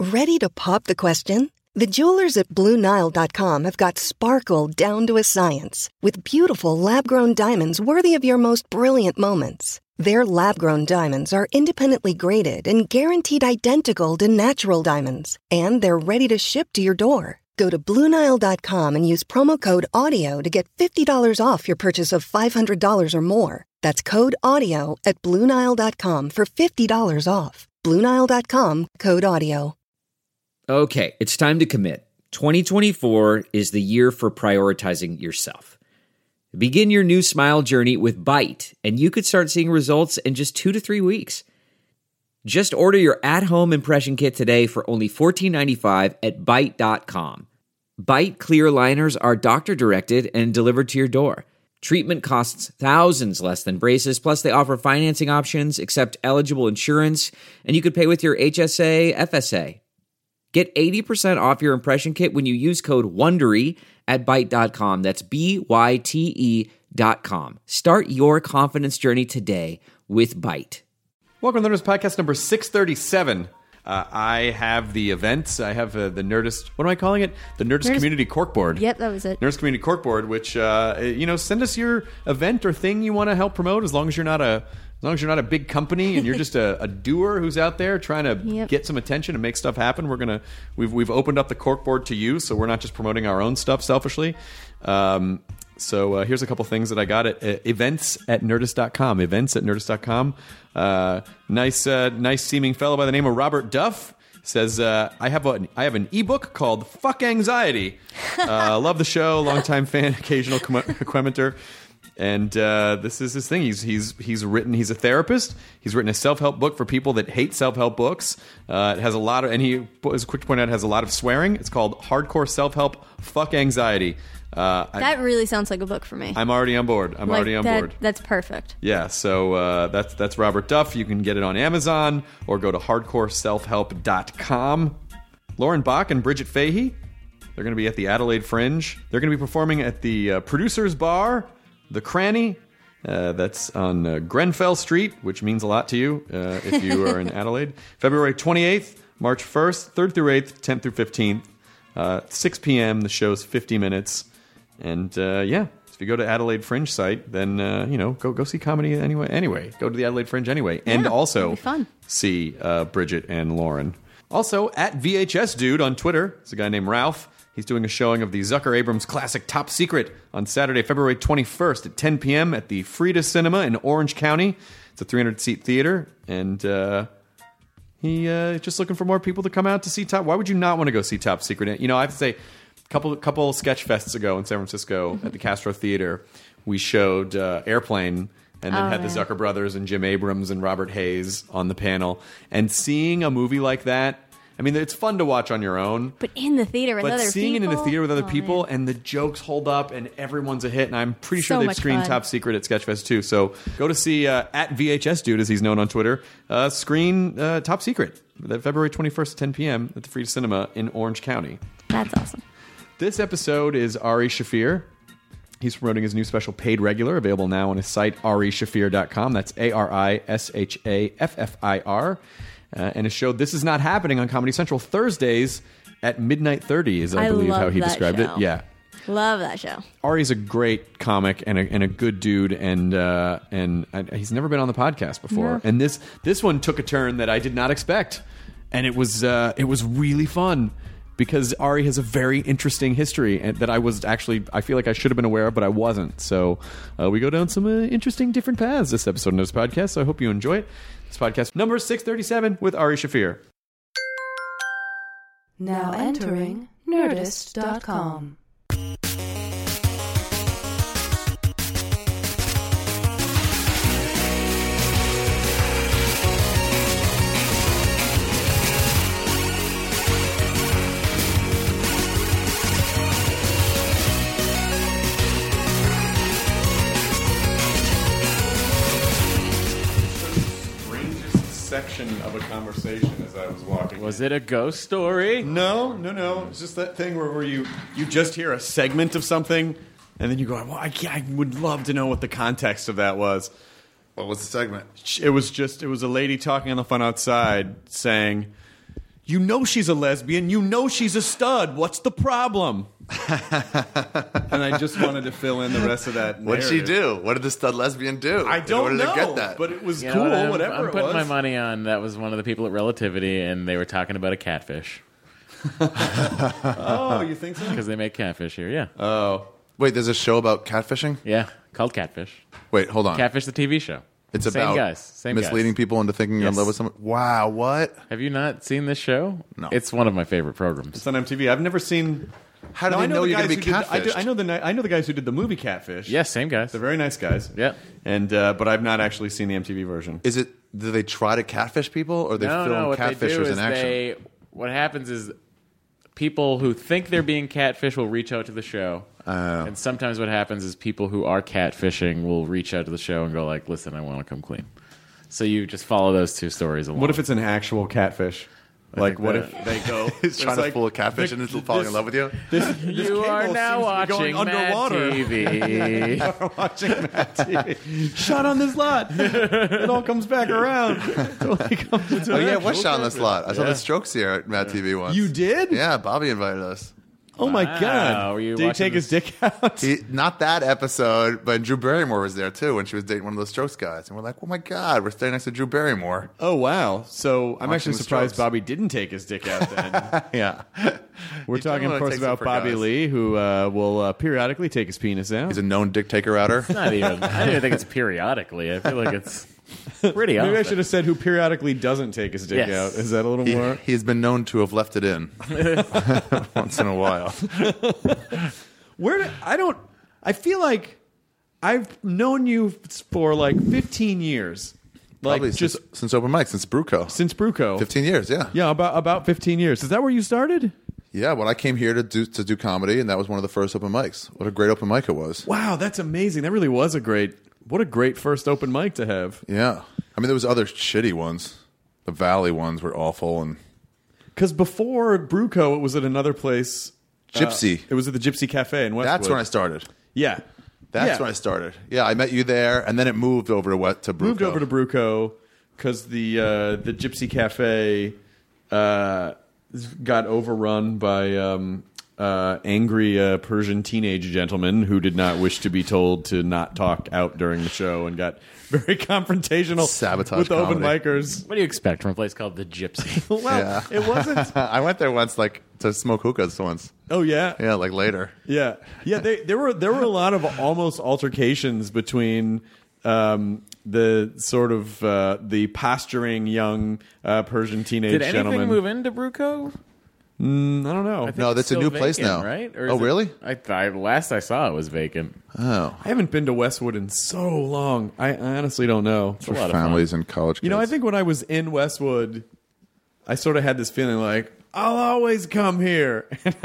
Ready to pop the question? The jewelers at BlueNile.com have got sparkle down to a science with beautiful lab-grown diamonds worthy of your most brilliant moments. Their lab-grown diamonds are independently graded and guaranteed identical to natural diamonds, and they're ready to ship to your door. Go to BlueNile.com and use promo code AUDIO to get $50 off your purchase of $500 or more. That's code AUDIO at BlueNile.com for $50 off. BlueNile.com, code AUDIO. Okay, it's time to commit. 2024 is the year for prioritizing yourself. Begin your new smile journey with Byte, and you could start seeing results in just 2 to 3 weeks. Just order your at-home impression kit today for only $14.95 at Byte.com. Byte clear liners are doctor-directed and delivered to your door. Treatment costs thousands less than braces, plus they offer financing options, accept eligible insurance, and you could pay with your HSA, FSA. Get 80% off your impression kit when you use code WONDERY at Byte.com. That's BYTE.com. Start your confidence journey today with Byte. Welcome to the Nerdist Podcast number 637. I have the events. I have the Nerdist, what am I calling it? The Nerdist Community Corkboard. Yep, that was it. Nerdist Community Corkboard, which, send us your event or thing you want to help promote as long as you're not a big company and you're just a doer who's out there trying to get some attention and make stuff happen. We've opened up the corkboard to you, so we're not just promoting our own stuff selfishly. So here's a couple things that I got at events at Nerdist.com. Events at Nerdist.com. Nice seeming fellow by the name of Robert Duff says, I have an ebook called Fuck Anxiety. Love the show, longtime fan, occasional commenter. And this is his thing. He's a therapist. He's written a self-help book for people that hate self-help books. It has a lot of, and he, as quick to point out, it has a lot of swearing. It's called Hardcore Self-Help Fuck Anxiety. That really sounds like a book for me. I'm already on board. Board. That's perfect. Yeah, so that's Robert Duff. You can get it on Amazon or go to hardcoreselfhelp.com. Lauren Bach and Bridget Fahey, they're going to be at the Adelaide Fringe. They're going to be performing at the Producers Bar, The Cranny. That's on Grenfell Street, which means a lot to you if you are in Adelaide. February 28th, March 1st, 3rd through 8th, 10th through 15th. 6 p.m. The show's 50 minutes. And if you go to Adelaide Fringe site, then go see comedy anyway. Go to the Adelaide Fringe anyway, and also see Bridget and Lauren. Also at VHS Dude on Twitter, it's a guy named Ralph. He's doing a showing of the Zucker Abrams classic Top Secret on Saturday, February 21st at 10 p.m. at the Frida Cinema in Orange County. It's a 300-seat theater, and he's just looking for more people to come out to see Top. Why would you not want to go see Top Secret? You know, I have to say, couple sketch fests ago in San Francisco at the Castro Theater, we showed Airplane, and then had the Zucker brothers and Jim Abrams and Robert Hayes on the panel. And seeing a movie like that, I mean, it's fun to watch on your own. But in the theater with other people. But seeing it in the theater with other people, and the jokes hold up, and everyone's a hit. And I'm pretty sure they've screened Top Secret at Sketchfest too. So go to see at VHS Dude, as he's known on Twitter, screen Top Secret, February 21st at 10 p.m. at the Frida Cinema in Orange County. That's awesome. This episode is Ari Shaffir. He's promoting his new special Paid Regular, available now on his site, arishafir.com. That's ARISHAFFIR. And his show This Is Not Happening on Comedy Central Thursdays at midnight 30 is, I believe, how he described it. Yeah. Love that show. Ari's a great comic and a good dude, and he's never been on the podcast before. No. And this one took a turn that I did not expect, and it was really fun. Because Ari has a very interesting history that I feel like I should have been aware of, but I wasn't. So we go down some interesting different paths this episode of this podcast. So I hope you enjoy it. This podcast number 637 with Ari Shaffir. Now entering Nerdist.com. Section of a conversation as I was walking. Was it a ghost story? No. It's just that thing where you just hear a segment of something, and then you go, well, I would love to know what the context of that was. What was the segment? It was a lady talking on the phone outside saying, You know she's a lesbian. You know she's a stud. What's the problem? And I just wanted to fill in the rest of that narrative. What'd she do? What did the stud lesbian do? I don't know. To get that? But it was You know cool, what, whatever I'm it putting was. my money on that was one of the people at Relativity, and they were talking about a catfish. Oh, you think so? Because they make catfish here, yeah. Oh. Wait, there's a show about catfishing? Yeah, called Catfish. Wait, hold on. Catfish, the TV show. It's Same about guys. Same misleading guys. people into thinking you're in Yes. love with someone. Wow, what? Have you not seen this show? No. It's one of my favorite programs. It's on MTV. I've never seen... How do No, they I know the you're going to guys be who did- catfished? I know the guys who did the movie Catfish. Yes, same guys. They're very nice guys. Yeah. And but I've not actually seen the MTV version. Is it? Do they try to catfish people, or they No, film what they do catfishers is in action? what happens is people who think they're being catfished will reach out to the show. And sometimes what happens is people who are catfishing will reach out to the show and go like, listen, I want to come clean. So you just follow those two stories along. What if it's an actual catfish? Like, what if they go... He's trying to like, fool a catfish and is falling in love with you. you are cable now seems to be going watching Mad underwater. TV. watching Mad TV. Shot on this lot. It all comes back around. Totally comes into Oh yeah, an what's actual shot on this catfish. lot? I saw the Strokes here at Mad TV once. You did? Yeah, Bobby invited us. Oh my Wow. God. Were you Did he watching take his this? dick out? Not that episode, but Drew Barrymore was there too when she was dating one of those Strokes guys, and we're like, "Oh my God, we're standing next to Drew Barrymore." Oh wow. So I'm Watching actually the surprised Strokes. Bobby didn't take his dick out then. Yeah, We're He talking, of generally course, takes it about for Bobby guys. Lee, who will periodically take his penis out. he's a known dick taker outer. Not even. I don't even think it's periodically. I feel like it's pretty often. Maybe I should have said who periodically doesn't take his dick Yes. out. Is that a little more? He's been known to have left it in once in a while. I feel like I've known you for like 15 years. Like Probably just since open mic, since Bruco. since Bruco. 15 years, yeah. Yeah, about 15 years. Is that where you started? Yeah, when I came here to do comedy, and that was one of the first open mics. What a great open mic it was. Wow, that's amazing. That really was what a great first open mic to have. Yeah. I mean, there was other shitty ones. The Valley ones were awful, and Because before Bruco, it was at another place. Gypsy. It was at the Gypsy Cafe in Westwood. That's when I started. Yeah. That's when I started. Yeah, I met you there, and then it moved over to Bruco. Moved over to Bruco because the Gypsy Cafe got overrun by angry Persian teenage gentlemen who did not wish to be told to not talk out during the show and got very confrontational Sabotage with the open comedy. micers. What do you expect from a place called the Gypsy? Well, Yeah. it wasn't. I went there once, like to smoke hookahs once. Oh yeah, Yeah, like later. yeah. There were a lot of almost altercations between the sort of the posturing young Persian teenage Did anything gentleman. move into Bruco? I don't know. I think No, it's that's a still new place vacant, now. right? Oh, really? Last I saw it was vacant. Oh, I haven't been to Westwood in so long. I honestly don't know. It's a lot of families and college kids. You know, I think when I was in Westwood, I sort of had this feeling like I'll always come here.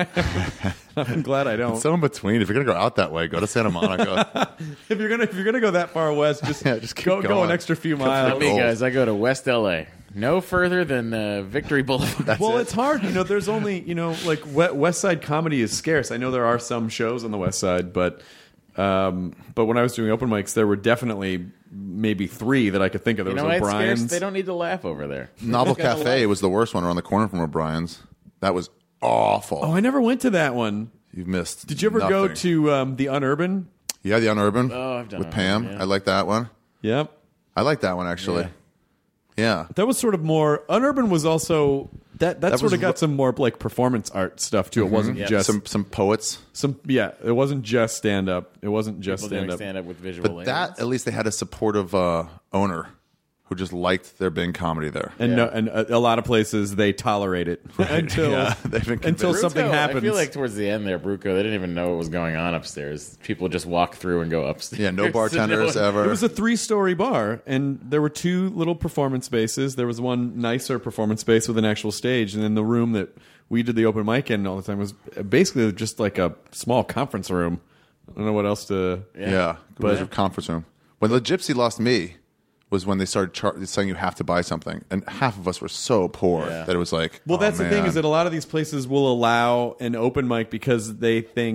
I'm glad I don't. it's so in between. If you're gonna go out that way, go to Santa Monica. if you're gonna go that far west, just, Yeah, just keep go going. an extra few Go miles. for Me, Gold. guys, I go to West LA. No further than Victory Boulevard. Well, it's hard. You know, there's only, like West Side comedy is scarce. I know there are some shows on the West Side, but when I was doing open mics, there were definitely maybe 3 that I could think of. There You know, was it's O'Brien's. scarce. They don't need to laugh over there. Novel Just gotta Cafe laugh. was the worst one around the corner from O'Brien's. That was awful. Oh, I never went to that one. You've missed. Did you ever go nothing. to the Unurban? Yeah, the Unurban. Oh, I've done with Unurban, Pam. yeah. I like that one. Yep. I like that one actually. Yeah. That was sort of more. Unurban was also that was sort of got some more like performance art stuff too. It wasn't Yeah. just Some poets. yeah. It wasn't just stand up. It wasn't just People doing stand up. stand up with visual But aids. that, at least they had a supportive owner who just liked there being comedy there. And and a lot of places they tolerate it until Yeah, they've been until convinced. something Bruco, happens. I feel like towards the end there, Bruco, they didn't even know what was going on upstairs. People just walk through and go upstairs. Yeah, no bartenders No one- ever. it was a 3-story bar, and there were 2 little performance spaces. There was one nicer performance space with an actual stage, and then the room that we did the open mic in all the time was basically just like a small conference room. I don't know what else to. Yeah, But- it was a conference room. When the Gypsy lost me was when they started saying you have to buy something, and half of us were so poor Yeah. that it was like, Well, oh, that's the thing man. is that a lot of these places will allow an open mic because they think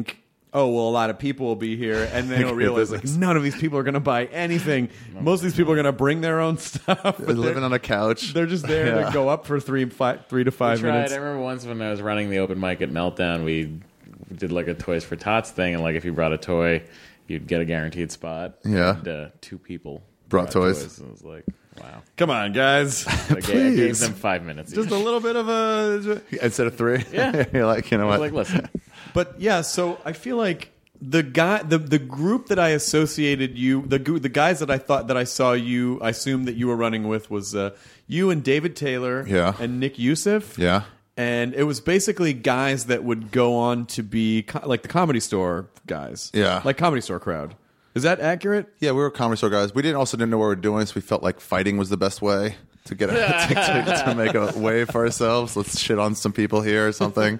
oh, well, a lot of people will be here, and they don't realize like none of these people are going to buy anything. Most of these people are going to bring their own stuff. They're living on a couch. They're just there to go up for 3 to 5 minutes. I remember once when I was running the open mic at Meltdown, we did like a Toys for Tots thing, and like if you brought a toy, you'd get a guaranteed spot. Yeah. And 2 people brought toys. And it was like, wow. Come on, guys. I gave them 5 minutes. Just a little bit of a... Instead of 3? Yeah. You're like, you know I what? was like, listen. But yeah, so I feel like the group that I associated you, the guys that I thought that I saw you, I assumed that you were running with was you and David Taylor and Nick Youssef. Yeah. And it was basically guys that would go on to be like the Comedy Store guys. Yeah. Like Comedy Store crowd. Is that accurate? Yeah, we were Comedy Store guys. We didn't know what we were doing, so we felt like fighting was the best way to get to make a way for ourselves. Let's shit on some people here or something.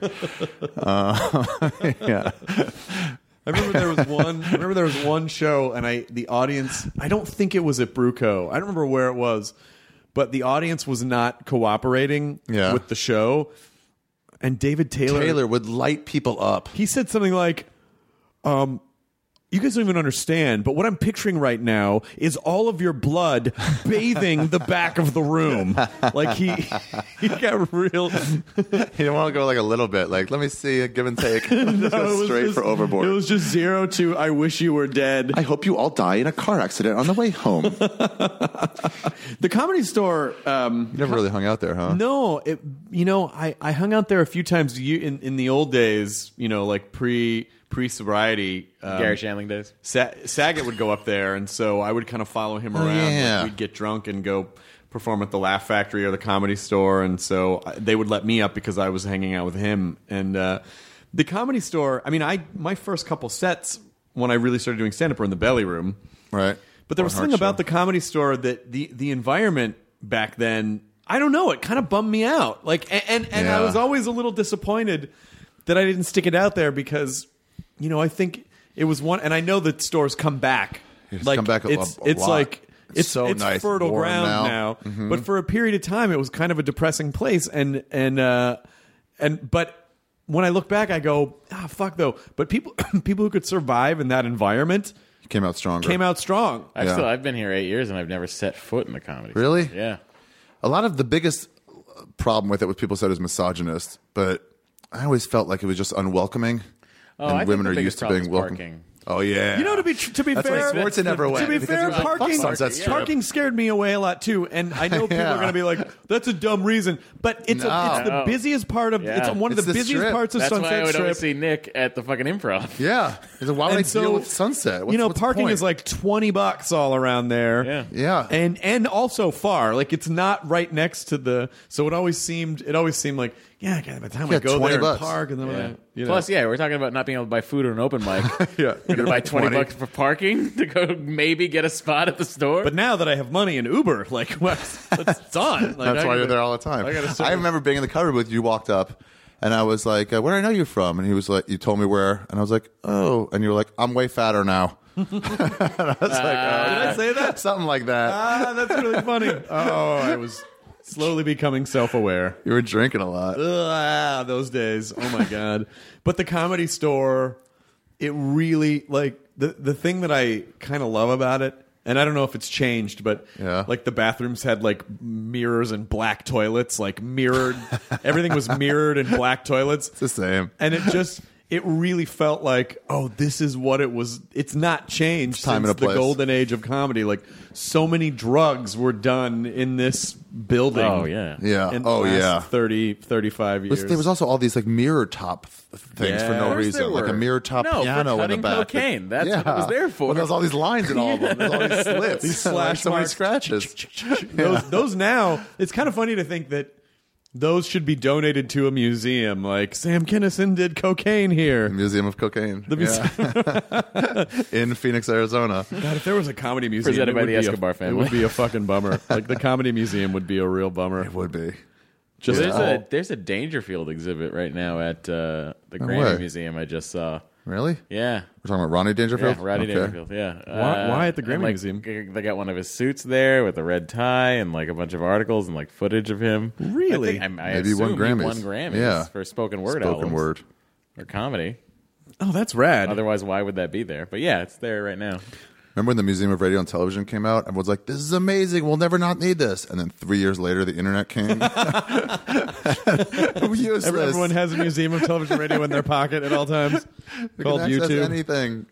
Yeah. I remember there was one show, and the audience. I don't think it was at Bruco. I don't remember where it was, but the audience was not cooperating with the show. And David Taylor would light people up. He said something like, you guys don't even understand, but what I'm picturing right now is all of your blood bathing the back of the room. Like he got real. He didn't want to go like a little bit. Like, let me see a give and take. Just go straight for overboard. It was just 0 to I wish you were dead. I hope you all die in a car accident on the way home. The Comedy Store. You never really hung out there, huh? No, I hung out there a few times in the old days. Like pre-sobriety. Gary Shandling days. Saget would go up there, and so I would kind of follow him around. Yeah. We'd get drunk and go perform at the Laugh Factory or the Comedy Store, and so they would let me up because I was hanging out with him. And the Comedy Store, I mean, my first couple sets when I really started doing stand-up were in the Belly Room. Right. But there was something about the Comedy Store that the environment back then, I don't know, it kind of bummed me out. Like, and I was always a little disappointed that I didn't stick it out there because, I think it was one, and I know that stores come back. Like, come back it's lot. like it's so it's nice, fertile warm ground now. Mm-hmm. But for a period of time, it was kind of a depressing place. And but when I look back, I go, fuck though. But people who could survive in that environment came out stronger. I've been here 8 years and I've never set foot in the comedy. Really? Yeah. A lot of the biggest problem with it was people said it was misogynist, but I always felt like it was just unwelcoming. Oh, and women are used to being welcome. Parking. Oh yeah. To be fair, Schwarzenegger went. To be fair, parking scared me away a lot too. And I know people are going to be like, "That's a dumb reason," but it's the busiest part of. It's one of the busiest Strip. parts of That's Sunset why I would Strip. always see Nick at the fucking Improv. Yeah. Why would I deal with Sunset? What's parking the point? is like $20 all around there. Yeah. Yeah. And also far. Like it's not right next to the. So it always seemed like. Yeah, by the time I go there and park, and then Plus, we're talking about not being able to buy food at an open mic. Yeah, you're gonna buy $20 for parking to go maybe get a spot at the store. But now that I have money in Uber, like it's on. Like, That's why you're there all the time. I remember being in the cover booth. You walked up, and I was like, "Where do I know you from?" And he was like, "You told me where," and I was like, "Oh," and you were like, "I'm way fatter now." And I was like, "Oh, did I say that? Something like that." That's really funny. Oh, I was slowly becoming self-aware. You were drinking a lot. Those days. Oh my God. But the Comedy Store, it really, like, the thing that I kind of love about it, and I don't know if it's changed, but like the bathrooms had like mirrors and black toilets, like mirrored. Everything was mirrored and black toilets. It's the same. And it really felt like, oh, this is what it was. It's not changed since the golden age of comedy. Like, so many drugs were done in this building. Oh, yeah. Yeah. In the last 30, 35 years. There was also all these like mirror top things for no reason. Like a mirror top piano in the back. Cocaine. That's what it was there for. Well, there's all these lines in all of them. There's all these slits. These slash so many marks. scratches. Those now, it's kind of funny to think that those should be donated to a museum. Like, Sam Kinison did cocaine here. The Museum of Cocaine. In Phoenix, Arizona. God, if there was a comedy museum, presented by the Escobar family, it would be a fucking bummer. Like, the comedy museum would be a real bummer. It would be. There's a Dangerfield exhibit right now at the Grammy Museum I just saw. Really? Yeah. We're talking about Rodney Dangerfield? Yeah, Rodney Dangerfield, yeah. Why at the Grammy Museum? They got one of his suits there with a red tie and like a bunch of articles and like footage of him. Really? I Maybe won assume Grammys. He won Grammys for spoken word albums. Spoken word. Or comedy. Oh, that's rad. Otherwise, why would that be there? But yeah, it's there right now. Remember when the Museum of Radio and Television came out? Everyone's like, this is amazing. We'll never not need this. And then 3 years later, the internet came. Everyone has a Museum of Television Radio in their pocket at all times. Called YouTube. Anything.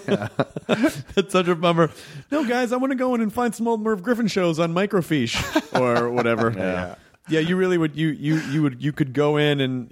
That's such a bummer. No, guys, I want to go in and find some old Merv Griffin shows on microfiche or whatever. Yeah, you really would. You could go in and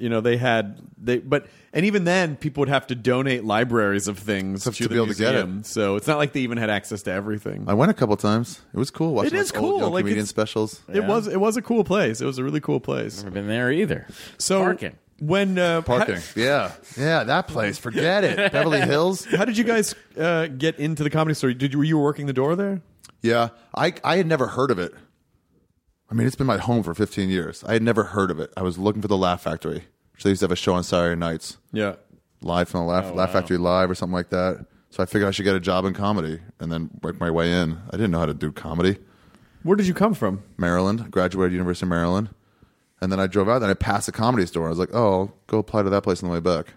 and even then people would have to donate libraries of things to the be able museum. to get it. So it's not like they even had access to everything. I went a couple times. It was cool watching old young comedian specials. It was a cool place. It was a really cool place. Never been there either. So parking. Parking. Yeah, that place. Forget it. Beverly Hills. How did you guys get into the Comedy Store? Were you working the door there? Yeah, I had never heard of it. I mean, it's been my home for 15 years. I had never heard of it. I was looking for the Laugh Factory, which they used to have a show on Saturday nights. Yeah. Live from the Laugh Factory Live or something like that. So I figured I should get a job in comedy and then work my way in. I didn't know how to do comedy. Where did you come from? Maryland. I graduated University of Maryland. And then I drove out and I passed a Comedy Store. I was like, oh, I'll go apply to that place on the way back.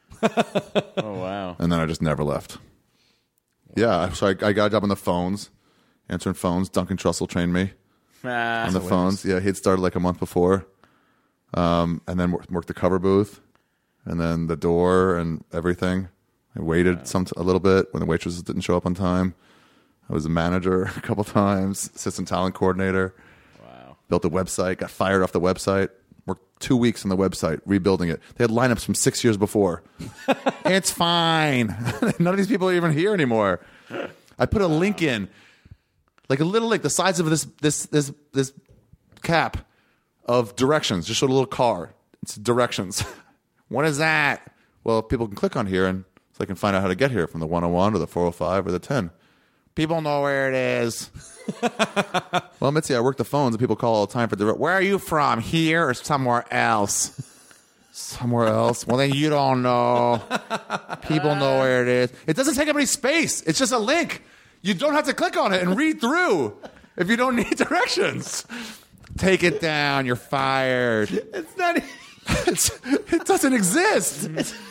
Oh, wow. And then I just never left. Yeah, so I got a job on the phones, answering phones. Duncan Trussell trained me. On the phones. Yeah, he'd started like a month before. And then worked the cover booth and then the door and everything. I waited a little bit when the waitresses didn't show up on time. I was a manager a couple times, assistant talent coordinator. Wow. Built a website, got fired off the website. Worked 2 weeks on the website, rebuilding it. They had lineups from 6 years before. It's fine. None of these people are even here anymore. I put a link in. Like a little link, the size of this cap of directions. Just showed a little car. It's directions. What is that? Well, people can click on here and so they can find out how to get here from the 101 or the 405 or the 10. People know where it is. Well, Mitzi, I work the phones and people call all the time for where are you from? Here or somewhere else? Somewhere else? Well, then you don't know. People know where it is. It doesn't take up any space. It's just a link. You don't have to click on it and read through if you don't need directions. Take it down. You're fired. It's not. It doesn't exist.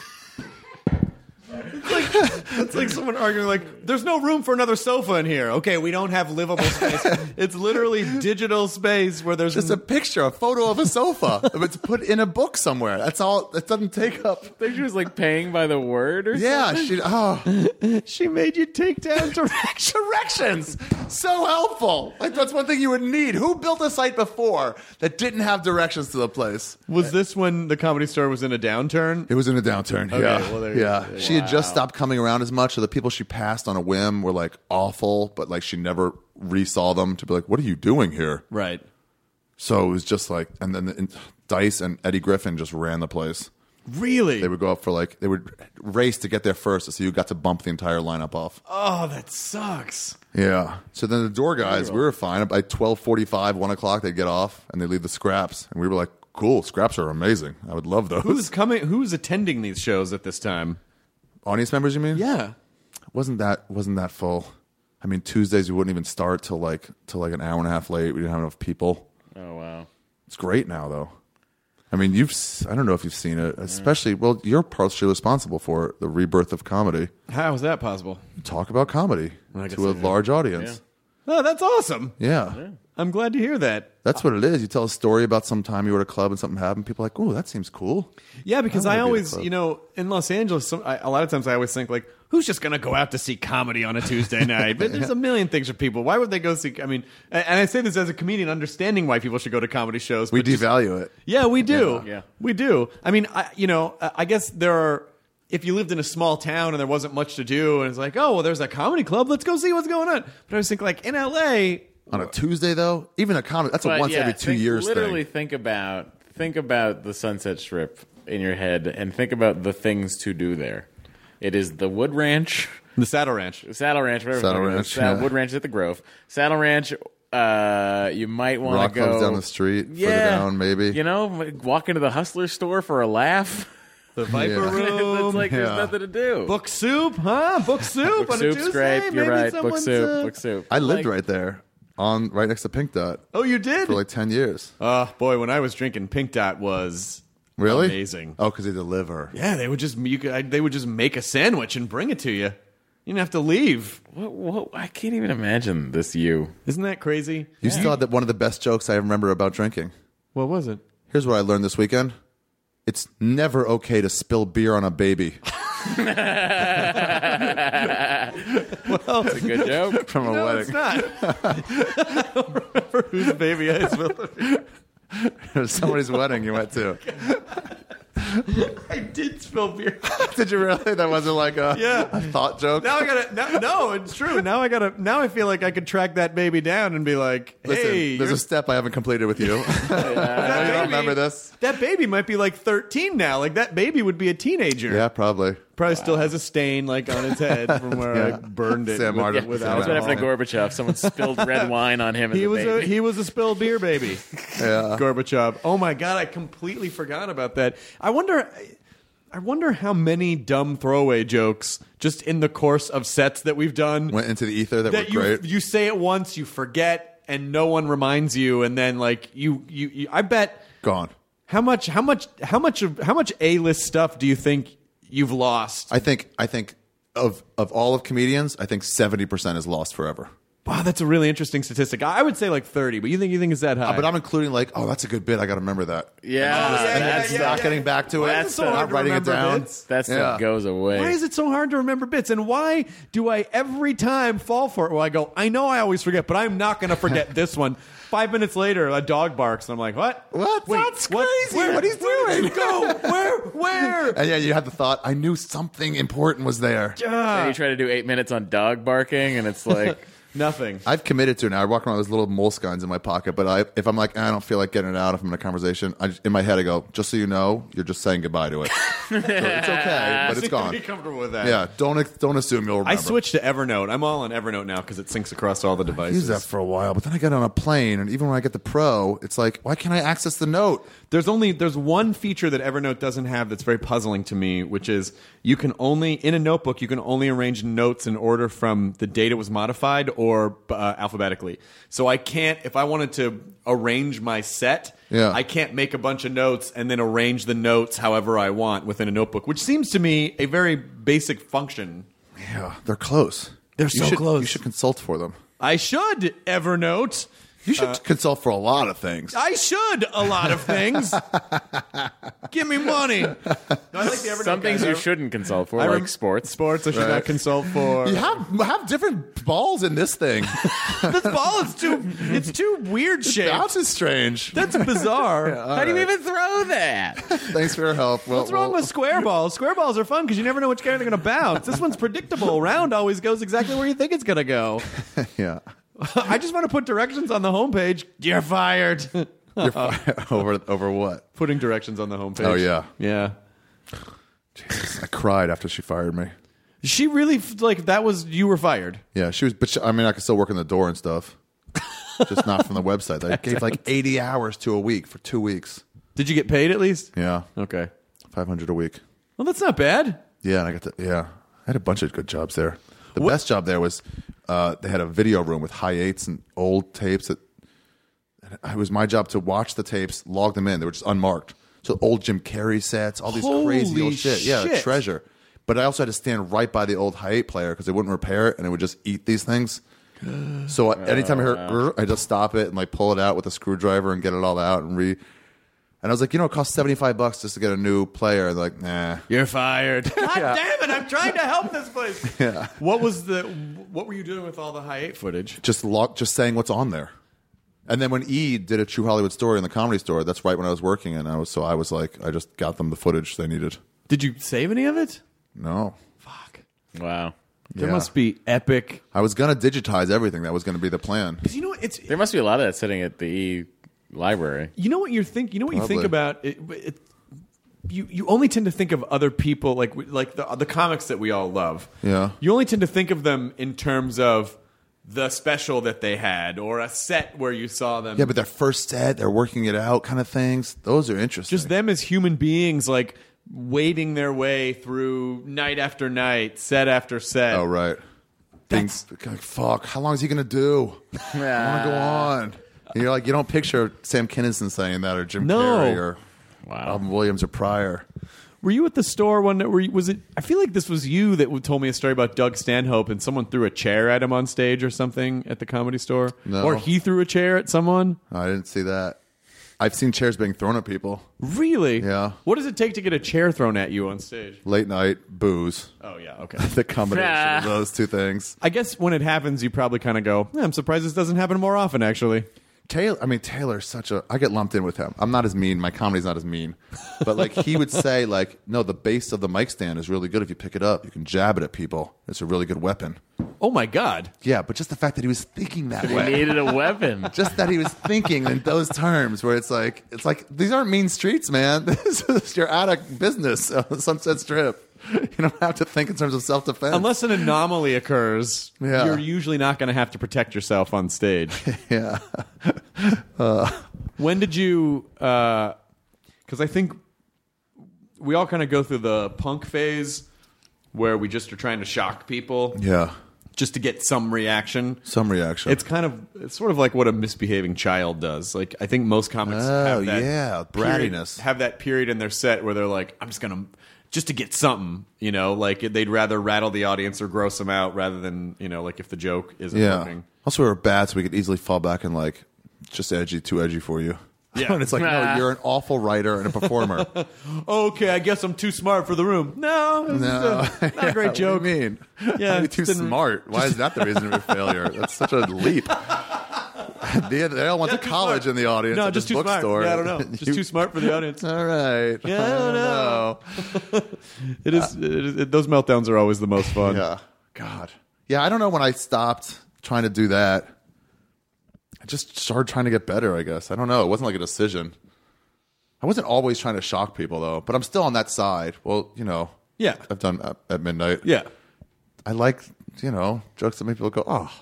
It's like someone arguing like, there's no room for another sofa in here. Okay, we don't have livable space. It's literally digital space where there's just a picture, a photo of a sofa. It's put in a book somewhere. That's all. It doesn't take up. I think she was like paying by the word or something. Yeah, she made you take down directions. So helpful. Like that's one thing you would need. Who built a site before that didn't have directions to the place? Was this when the Comedy Store was in a downturn? It was in a downturn. Okay, yeah, well, there yeah. She had just stopped coming around as much, so the people she passed on a whim were like awful, but like she never resaw them to be like, what are you doing here? Right. So it was just like, and then Dice and Eddie Griffin just ran the place. Really? They would go up for they would race to get there first, so you got to bump the entire lineup off. Oh, that sucks. Yeah. So then the door guys, we were fine. By 12:45, 1 o'clock, they'd get off and they'd leave the scraps, and we were like, cool, scraps are amazing. I would love those. Who's attending these shows at this time? Audience members, you mean? Yeah. Wasn't that full? I mean, Tuesdays we wouldn't even start till like an hour and a half late. We didn't have enough people. Oh wow. It's great now though. I mean, I don't know if you've seen it, especially, well, you're partially responsible for the rebirth of comedy. How is that possible? Talk about comedy to a large audience. Yeah. Oh, that's awesome. Yeah. I'm glad to hear that. That's what it is. You tell a story about some time you were at a club and something happened. People are like, oh, that seems cool. Yeah, because I always, in Los Angeles, a lot of times I always think like, who's just going to go out to see comedy on a Tuesday night? But there's a million things for people. Why would they go see? I mean, and I say this as a comedian, understanding why people should go to comedy shows. We devalue it. Yeah, we do. Yeah. We do. I mean, I guess there are. If you lived in a small town and there wasn't much to do, and it's like, oh, well, there's a comedy club. Let's go see what's going on. But I was thinking, like in L.A. on a Tuesday though, even a comedy that's a once every 2 years literally thing. Think about the Sunset Strip in your head and think about the things to do there. It is the Wood Ranch, the Saddle Ranch, whatever. Wood Ranch at the Grove, Saddle Ranch. You might want to go Rock down the street, further down, maybe. Walk into the Hustler store for a laugh. The Viper Room. It's like there's nothing to do. Book Soup, huh? Book Soup on a Soup's Tuesday. great. You're Maybe right. Book Soup. I lived right there, right next to Pink Dot. Oh, you did? For like 10 years. Boy, when I was drinking, Pink Dot was Really? amazing. Oh, because they deliver. Yeah, they would just make a sandwich and bring it to you. You didn't have to leave. What? I can't even imagine this you. Isn't that crazy? You still had one of the best jokes I remember about drinking. What was it? Here's what I learned this weekend. It's never okay to spill beer on a baby. Well, it's a good joke. From a wedding. It's not. I don't remember whose baby I spilled. It was somebody's wedding you went to. I did spill beer. Did you really? That wasn't like a thought joke? Now I gotta. No, it's true. Now I feel like I could track that baby down and be like, Listen, hey, there's a step I haven't completed with you. that You don't baby- remember this? That baby might be like 13 now. Like that baby would be a teenager. Yeah, probably. Probably still has a stain like on its head from where I burned it. Sam Martin. with That was right after alcohol. Gorbachev. Someone spilled red wine on him. As He a was baby. he was a spilled beer baby. Yeah. Gorbachev. Oh my god, I completely forgot about that. I wonder how many dumb throwaway jokes just in the course of sets that we've done Went into the ether that were that great. you say it once, you forget, and no one reminds you, and then like you I bet Gone. how much A-list stuff do you think you've lost? I think of all of comedians, I think 70% is lost forever. Wow, that's a really interesting statistic. I would say like 30, but you think it's that high? But I'm including like, oh, that's a good bit. I got to remember that. Yeah, Not getting back to it. Why is it so hard Not to writing it remember down. bits? that stuff Yeah. goes away. Why is it so hard to remember bits? And why do I every time fall for it? Well, I go, I know I always forget, but I'm not going to forget this one. 5 minutes later, a dog barks, and I'm like, what? What? Wait, That's what? crazy. Where? What he's Where did doing? you go? Where? And yeah, you had the thought, I knew something important was there. And you try to do 8 minutes on dog barking, and it's like, Nothing. I've committed to it now. I walk around with those little moleskines in my pocket, but if I'm like, I don't feel like getting it out if I'm in a conversation, in my head I go, just so you know, you're just saying goodbye to it. So it's okay, but it's gone. Be comfortable with that. Yeah, don't assume you'll remember. I switched to Evernote. I'm all on Evernote now because it syncs across all the I devices. used that for a while, but then I got on a plane, and even when I get the Pro, it's like, why can't I access the note? There's one feature that Evernote doesn't have that's very puzzling to me, which is you can only in a notebook you can only arrange notes in order from the date it was modified or alphabetically. So I can't, if I wanted to arrange my set, I can't make a bunch of notes and then arrange the notes however I want within a notebook, which seems to me a very basic function. Yeah, they're close. They're so close. You should consult for them. I should Evernote. You should consult for a lot of things. I should a lot of things. Give me money. No, I like the Evernote some things guys. you shouldn't consult for, I like rem- sports. Sports I should not consult for. You have different balls in this thing. This ball is too weird shaped. Bounce is strange. That's bizarre. How do you even throw that? Thanks for your help. What's wrong with square balls? Square balls are fun because you never know which way they're going to bounce. This one's predictable. Round always goes exactly where you think it's going to go. Yeah. I just want to put directions on the homepage. You're fired. You're fired. Over what? Putting directions on the homepage. Oh, yeah. Yeah. I cried after she fired me. She really, like, that was, you were fired. Yeah, she was, but I mean, I could still work in the door and stuff. Just not from the website. They gave like 80 hours to a week for 2 weeks. Did you get paid at least? Yeah. Okay. $500 a week. Well, that's not bad. Yeah, and I had a bunch of good jobs there. The best job there was they had a video room with hi-8s and old tapes. It was my job to watch the tapes, log them in. They were just unmarked. So old Jim Carrey sets, all these crazy old shit. Yeah, shit. treasure. But I also had to stand right by the old hi-8 player because they wouldn't repair it and it would just eat these things. So anytime I heard, I just stop it and like pull it out with a screwdriver and get it all out and And I was like, it costs $75 just to get a new player. And they're like, nah. You're fired. God damn it! I'm trying to help this place. Yeah. What were you doing with all the hi-8 footage? Just saying what's on there. And then when E did a True Hollywood Story in the Comedy Store, that's right when I was working, and I was like, I just got them the footage they needed. Did you save any of it? No. Fuck. Wow. There Yeah. must be epic. I was gonna digitize everything. That was gonna be the plan. Because There must be a lot of that sitting at the E library. You know what you think? You know what you think Probably. about it. You only tend to think of other people like the comics that we all love. Yeah. You only tend to think of them in terms of the special that they had or a set where you saw them. Yeah, but their first set, they're working it out kind of things. Those are interesting. Just them as human beings, like wading their way through night after night, set after set. Oh, right. That's- Like, fuck, how long is he going to do? I want to go on. And you're like, you don't picture Sam Kinison saying that or Jim No. Carrey or... Wow. Robin Williams or Pryor. Were you at the store one? Was it? I feel like this was you that told me a story about Doug Stanhope, and someone threw a chair at him on stage or something at the Comedy Store. No. Or he threw a chair at someone. I didn't see that. I've seen chairs being thrown at people. Really? Yeah. What does it take to get a chair thrown at you on stage? Late night, booze. Oh yeah, okay. The combination of those two things. I guess when it happens, you probably kind of go, I'm surprised this doesn't happen more often, actually. Taylor's such a... I get lumped in with him. I'm not as mean. My comedy's not as mean. But, like, he would say, like, no, the base of the mic stand is really good if you pick it up. You can jab it at people. It's a really good weapon. Oh, my God. Yeah, but just the fact that he was thinking that He way. needed a weapon. Just that he was thinking in those terms where it's like, these aren't mean streets, man. You're out of business on Sunset Strip. You don't have to think in terms of self-defense. Unless an anomaly occurs, Yeah. you're usually not going to have to protect yourself on stage. Yeah. When did you... Because I think we all kind of go through the punk phase where we just are trying to shock people Yeah. just to get some reaction. Some reaction. It's sort of like what a misbehaving child does. Like, I think most comics have that brattiness. have that period in their set where they're like, I'm just gonna just to get something, you know, like they'd rather rattle the audience or gross them out rather than, you know, like if the joke isn't working. Also, we were bad, so we could easily fall back and like just too edgy for you. Yeah. And it's like, no, you're an awful writer and a performer. Okay, I guess I'm too smart for the room. No, this is not a great joke. What do you mean? Yeah, You're too smart. Why is that the reason of your failure? That's such a leap. They all went to college in the audience. No, at just this too smart. bookstore. Yeah, I don't know. Just too smart for the audience. All right. Yeah, I don't know. It is. Those meltdowns are always the most fun. Yeah. God. Yeah, I don't know when I stopped trying to do that. I just started trying to get better, I guess. I don't know. It wasn't like a decision. I wasn't always trying to shock people, though. But I'm still on that side. Well, you know. Yeah. I've done at midnight. Yeah. I like, you know, jokes that make people go, oh.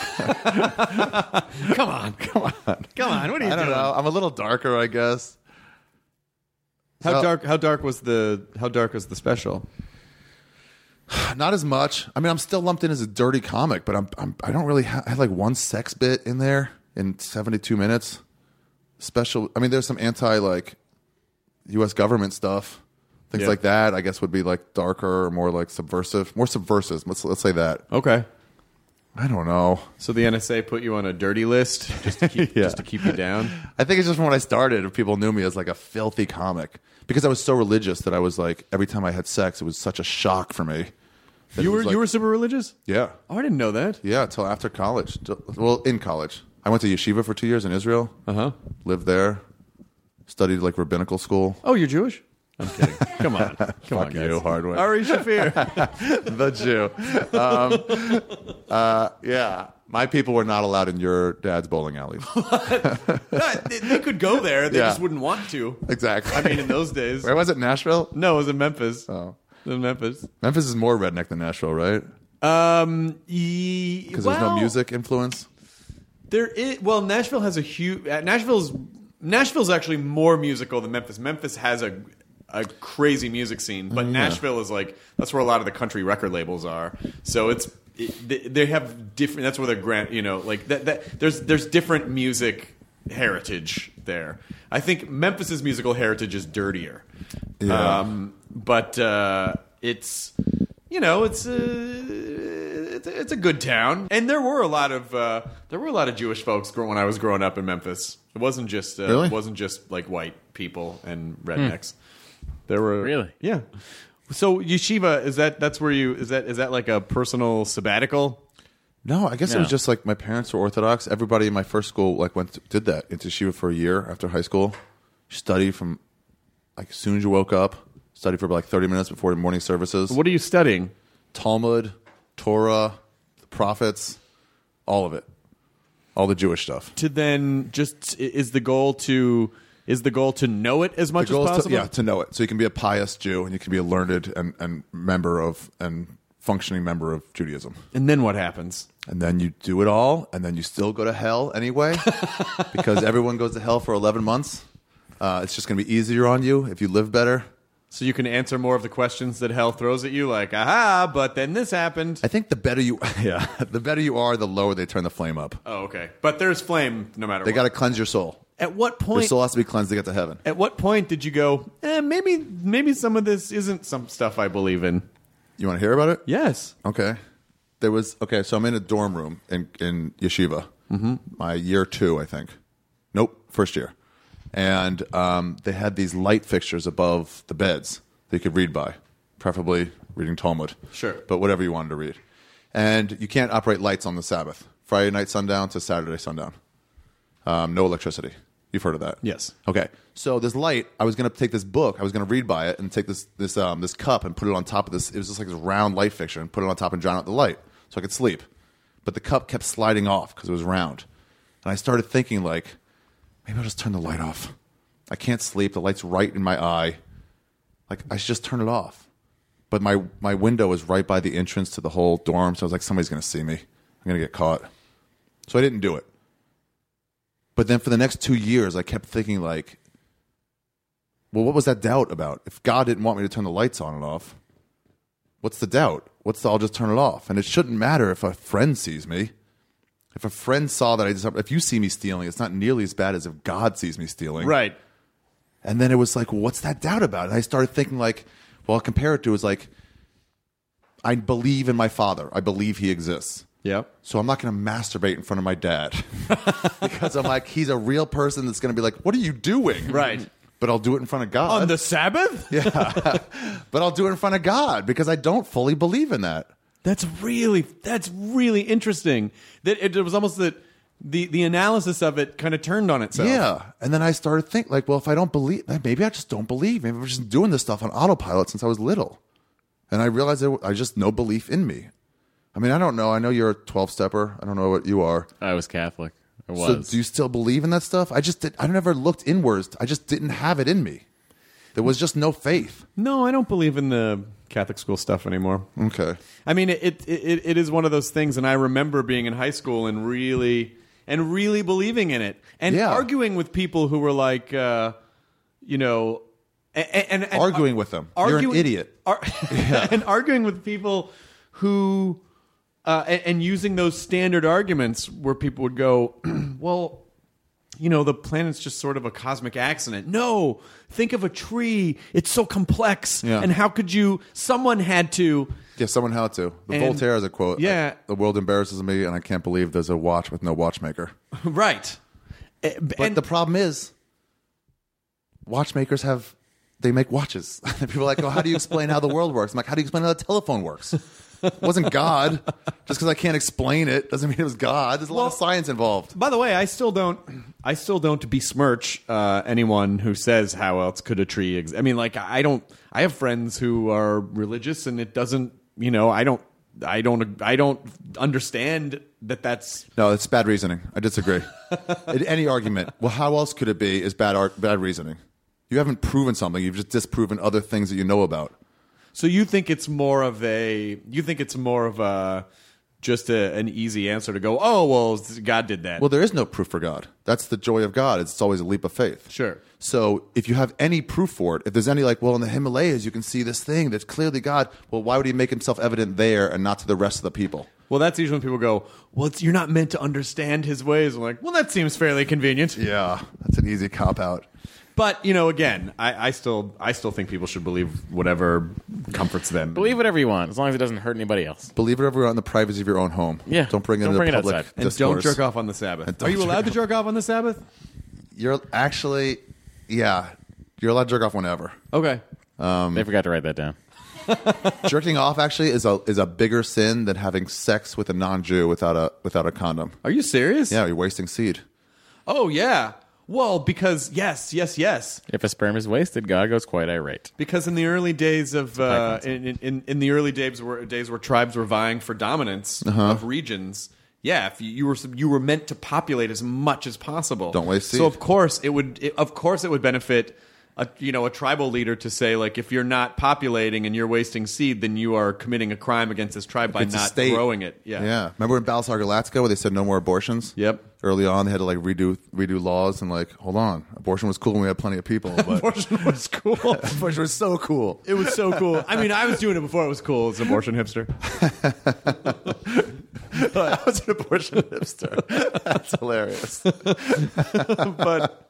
Come on. What are you doing? I don't know. I'm a little darker, I guess. How dark was the special? Not as much. I mean, I'm still lumped in as a dirty comic, but I don't really I had like one sex bit in there in 72 minutes. Special. I mean, there's some anti like U.S. government stuff, things like that. I guess would be like darker or more like subversive, more subversive. Let's say that. Okay. I don't know. So the NSA put you on a dirty list just to keep just to keep you down. I think it's just from when I started, people knew me as like a filthy comic because I was so religious that I was like every time I had sex, it was such a shock for me. You were super religious? Yeah. Oh, I didn't know that. Yeah, until after college. Well, in college. I went to yeshiva for 2 years in Israel. Uh-huh. Lived there. Studied like rabbinical school. Oh, you're Jewish? I'm kidding. Come on. Come on, Fuck guys. you, Hardwick. Ari Shafir. The Jew. Yeah. My people were not allowed in your dad's bowling alleys. They could go there. They Yeah. just wouldn't want to. Exactly. I mean, in those days. Where was it? Nashville? No, it was in Memphis. Oh. It was in Memphis. Memphis is more redneck than Nashville, right? Because there's no music influence? There is. Well, Nashville has a huge. Nashville's actually more musical than Memphis. Memphis has a crazy music scene, but Nashville is like that's where a lot of the country record labels are. So they have different. That's where they're like that. There's different music heritage there. I think Memphis's musical heritage is dirtier. Yeah. But it's it's a good town, and there were a lot of Jewish folks when I was growing up in Memphis. It wasn't just Really? It wasn't just like white people and rednecks. There were Really? Yeah. So yeshiva is that like a personal sabbatical? No, I guess it was just like my parents were Orthodox. Everybody in my first school like did that into yeshiva for a year after high school. Study from like as soon as you woke up. Study for like 30 minutes before the morning services. What are you studying? Talmud, Torah, the prophets, all of it. All the Jewish stuff. To then just is the goal to know it as much as possible? To know it. So you can be a pious Jew and you can be a learned and functioning member of Judaism. And then what happens? And then you do it all, and then you still go to hell anyway, because everyone goes to hell for 11 months. It's just going to be easier on you if you live better. So you can answer more of the questions that hell throws at you, like, aha, but then this happened. I think the better you are, the lower they turn the flame up. Oh, okay. But there's flame no matter They what. got to cleanse your soul. At what point? Your soul has to be cleansed to get to heaven. At what point did you go, maybe some of this isn't some stuff I believe in? You want to hear about it? Yes. Okay. So I'm in a dorm room in yeshiva. My year 2, I think. Nope, first year. And they had these light fixtures above the beds that you could read by, preferably reading Talmud. Sure. But whatever you wanted to read. And you can't operate lights on the Sabbath. Friday night sundown to Saturday sundown. No electricity. You've heard of that? Yes. Okay. So this light, I was going to take this book, I was going to read by it, and take this cup and put it on top of this. It was just like this round light fixture, and put it on top and drown out the light so I could sleep. But the cup kept sliding off because it was round. And I started thinking, like, maybe I'll just turn the light off. I can't sleep. The light's right in my eye. Like, I should just turn it off. But my window is right by the entrance to the whole dorm, so I was like, somebody's going to see me. I'm going to get caught. So I didn't do it. But then for the next 2 years, I kept thinking, like, well, what was that doubt about? If God didn't want me to turn the lights on and off, what's the doubt? I'll just turn it off. And it shouldn't matter if a friend sees me. If a friend saw that if you see me stealing, it's not nearly as bad as if God sees me stealing. Right. And then it was like, well, what's that doubt about? And I started thinking, like, well, I'll compare it to is like, I believe in my father. I believe he exists. Yep. So I'm not going to masturbate in front of my dad because I'm like, he's a real person that's going to be like, what are you doing? Right. But I'll do it in front of God. On the Sabbath? Yeah. But I'll do it in front of God because I don't fully believe in that. That's really interesting. That it was almost that the analysis of it kind of turned on itself. Yeah. And then I started thinking, like, well, if I don't believe, maybe I just don't believe. Maybe I'm just doing this stuff on autopilot since I was little. And I realized I just no belief in me. I mean, I don't know. I know you're a 12-stepper. I don't know what you are. I was Catholic. I was. So do you still believe in that stuff? I never looked inwards. I just didn't have it in me. There was just no faith. No, I don't believe in the Catholic school stuff anymore. Okay. I mean, it is one of those things, and I remember being in high school and really believing in it, and arguing with people who were like, and arguing with them. You're an idiot. And arguing with people who, and using those standard arguments where people would go, well, the planet's just sort of a cosmic accident. No, think of a tree. It's so complex. Yeah. And how could you? Someone had to. Yeah, someone had to. Voltaire has a quote. Yeah. The world embarrasses me, and I can't believe there's a watch with no watchmaker. Right. But the problem is, watchmakers they make watches. People are like, oh, how do you explain how the world works? I'm like, how do you explain how the telephone works? It wasn't God. Just because I can't explain it doesn't mean it was God. There's a lot of science involved. By the way, I still don't besmirch anyone who says how else could a tree exist. I mean, like, I have friends who are religious, and it doesn't. I don't understand that. That's no, it's bad reasoning. I disagree. Any argument. Well, how else could it be? Is bad reasoning. You haven't proven something. You've just disproven other things that you know about. So you think it's more of just an easy answer to go, oh, well, God did that. Well, there is no proof for God. That's the joy of God. It's always a leap of faith. Sure. So if you have any proof for it, if there's any like, well, in the Himalayas, you can see this thing that's clearly God. Well, why would he make himself evident there and not to the rest of the people? Well, that's usually when people go, well, you're not meant to understand his ways. I'm like, well, that seems fairly convenient. Yeah, that's an easy cop-out. But, again, I still think people should believe whatever comforts them. Believe whatever you want, as long as it doesn't hurt anybody else. Believe whatever you want in the privacy of your own home. Yeah. Don't bring it into public outside. And don't jerk off on the Sabbath. Are you allowed to jerk off on the Sabbath? You're actually, yeah. You're allowed to jerk off whenever. Okay. They forgot to write that down. Jerking off actually is a bigger sin than having sex with a non-Jew without a condom. Are you serious? Yeah, you're wasting seed. Oh, yeah. Well, because yes. If a sperm is wasted, God goes quite irate. Because in the early days of in the early days where tribes were vying for dominance of regions, if you were meant to populate as much as possible. Don't waste seed. So of course it would benefit a tribal leader to say, like, if you're not populating and you're wasting seed, then you are committing a crime against this tribe by not growing it. Yeah. Remember in Battlestar Galactica where they said no more abortions? Yep. Early on, they had to like redo laws and like, hold on, abortion was cool when we had plenty of people. But abortion was cool. Abortion was so cool. It was so cool. I mean, I was doing it before it was cool as an abortion hipster. I was an abortion hipster. That's hilarious. But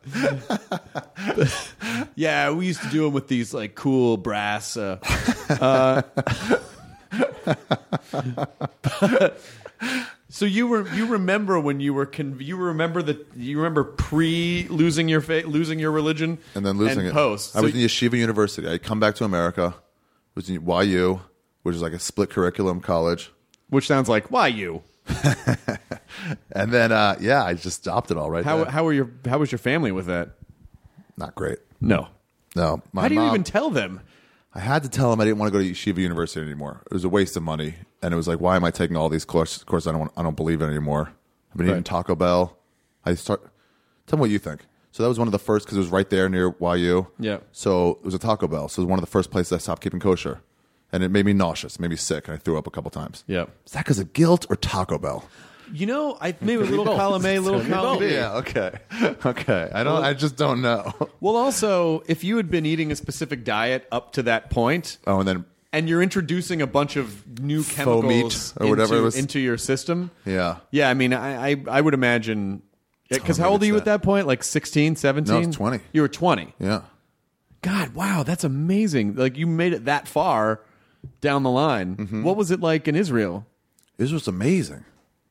yeah, we used to do them with these like cool brass. So you remember when you were you remember pre losing your losing your religion and then losing it post. I was in Yeshiva University. I come back to America. Was in YU, which is like a split curriculum college. Which sounds like YU. And then I just stopped it all right there. How was your family with that? Not great. No. No. How do you even tell them? I had to tell them I didn't want to go to Yeshiva University anymore. It was a waste of money, and it was like, why am I taking all these courses I don't believe in anymore? I've been eating Taco Bell. Tell me what you think. So that was one of the first, because it was right there near YU. Yeah. So it was a Taco Bell. So it was one of the first places I stopped keeping kosher, and it made me nauseous, made me sick, and I threw up a couple times. Yeah. Is that because of guilt or Taco Bell? You know, maybe a little column A, little column B. Yeah. Okay. I just don't know. Well, also, if you had been eating a specific diet up to that point, and you're introducing a bunch of new chemicals or whatever it was into your system, yeah. I mean, I would imagine. Because how old are you at that point? Like 16, 17? No, I was 20. You were 20. Yeah. God, wow, that's amazing. Like you made it that far down the line. Mm-hmm. What was it like in Israel? Israel was amazing.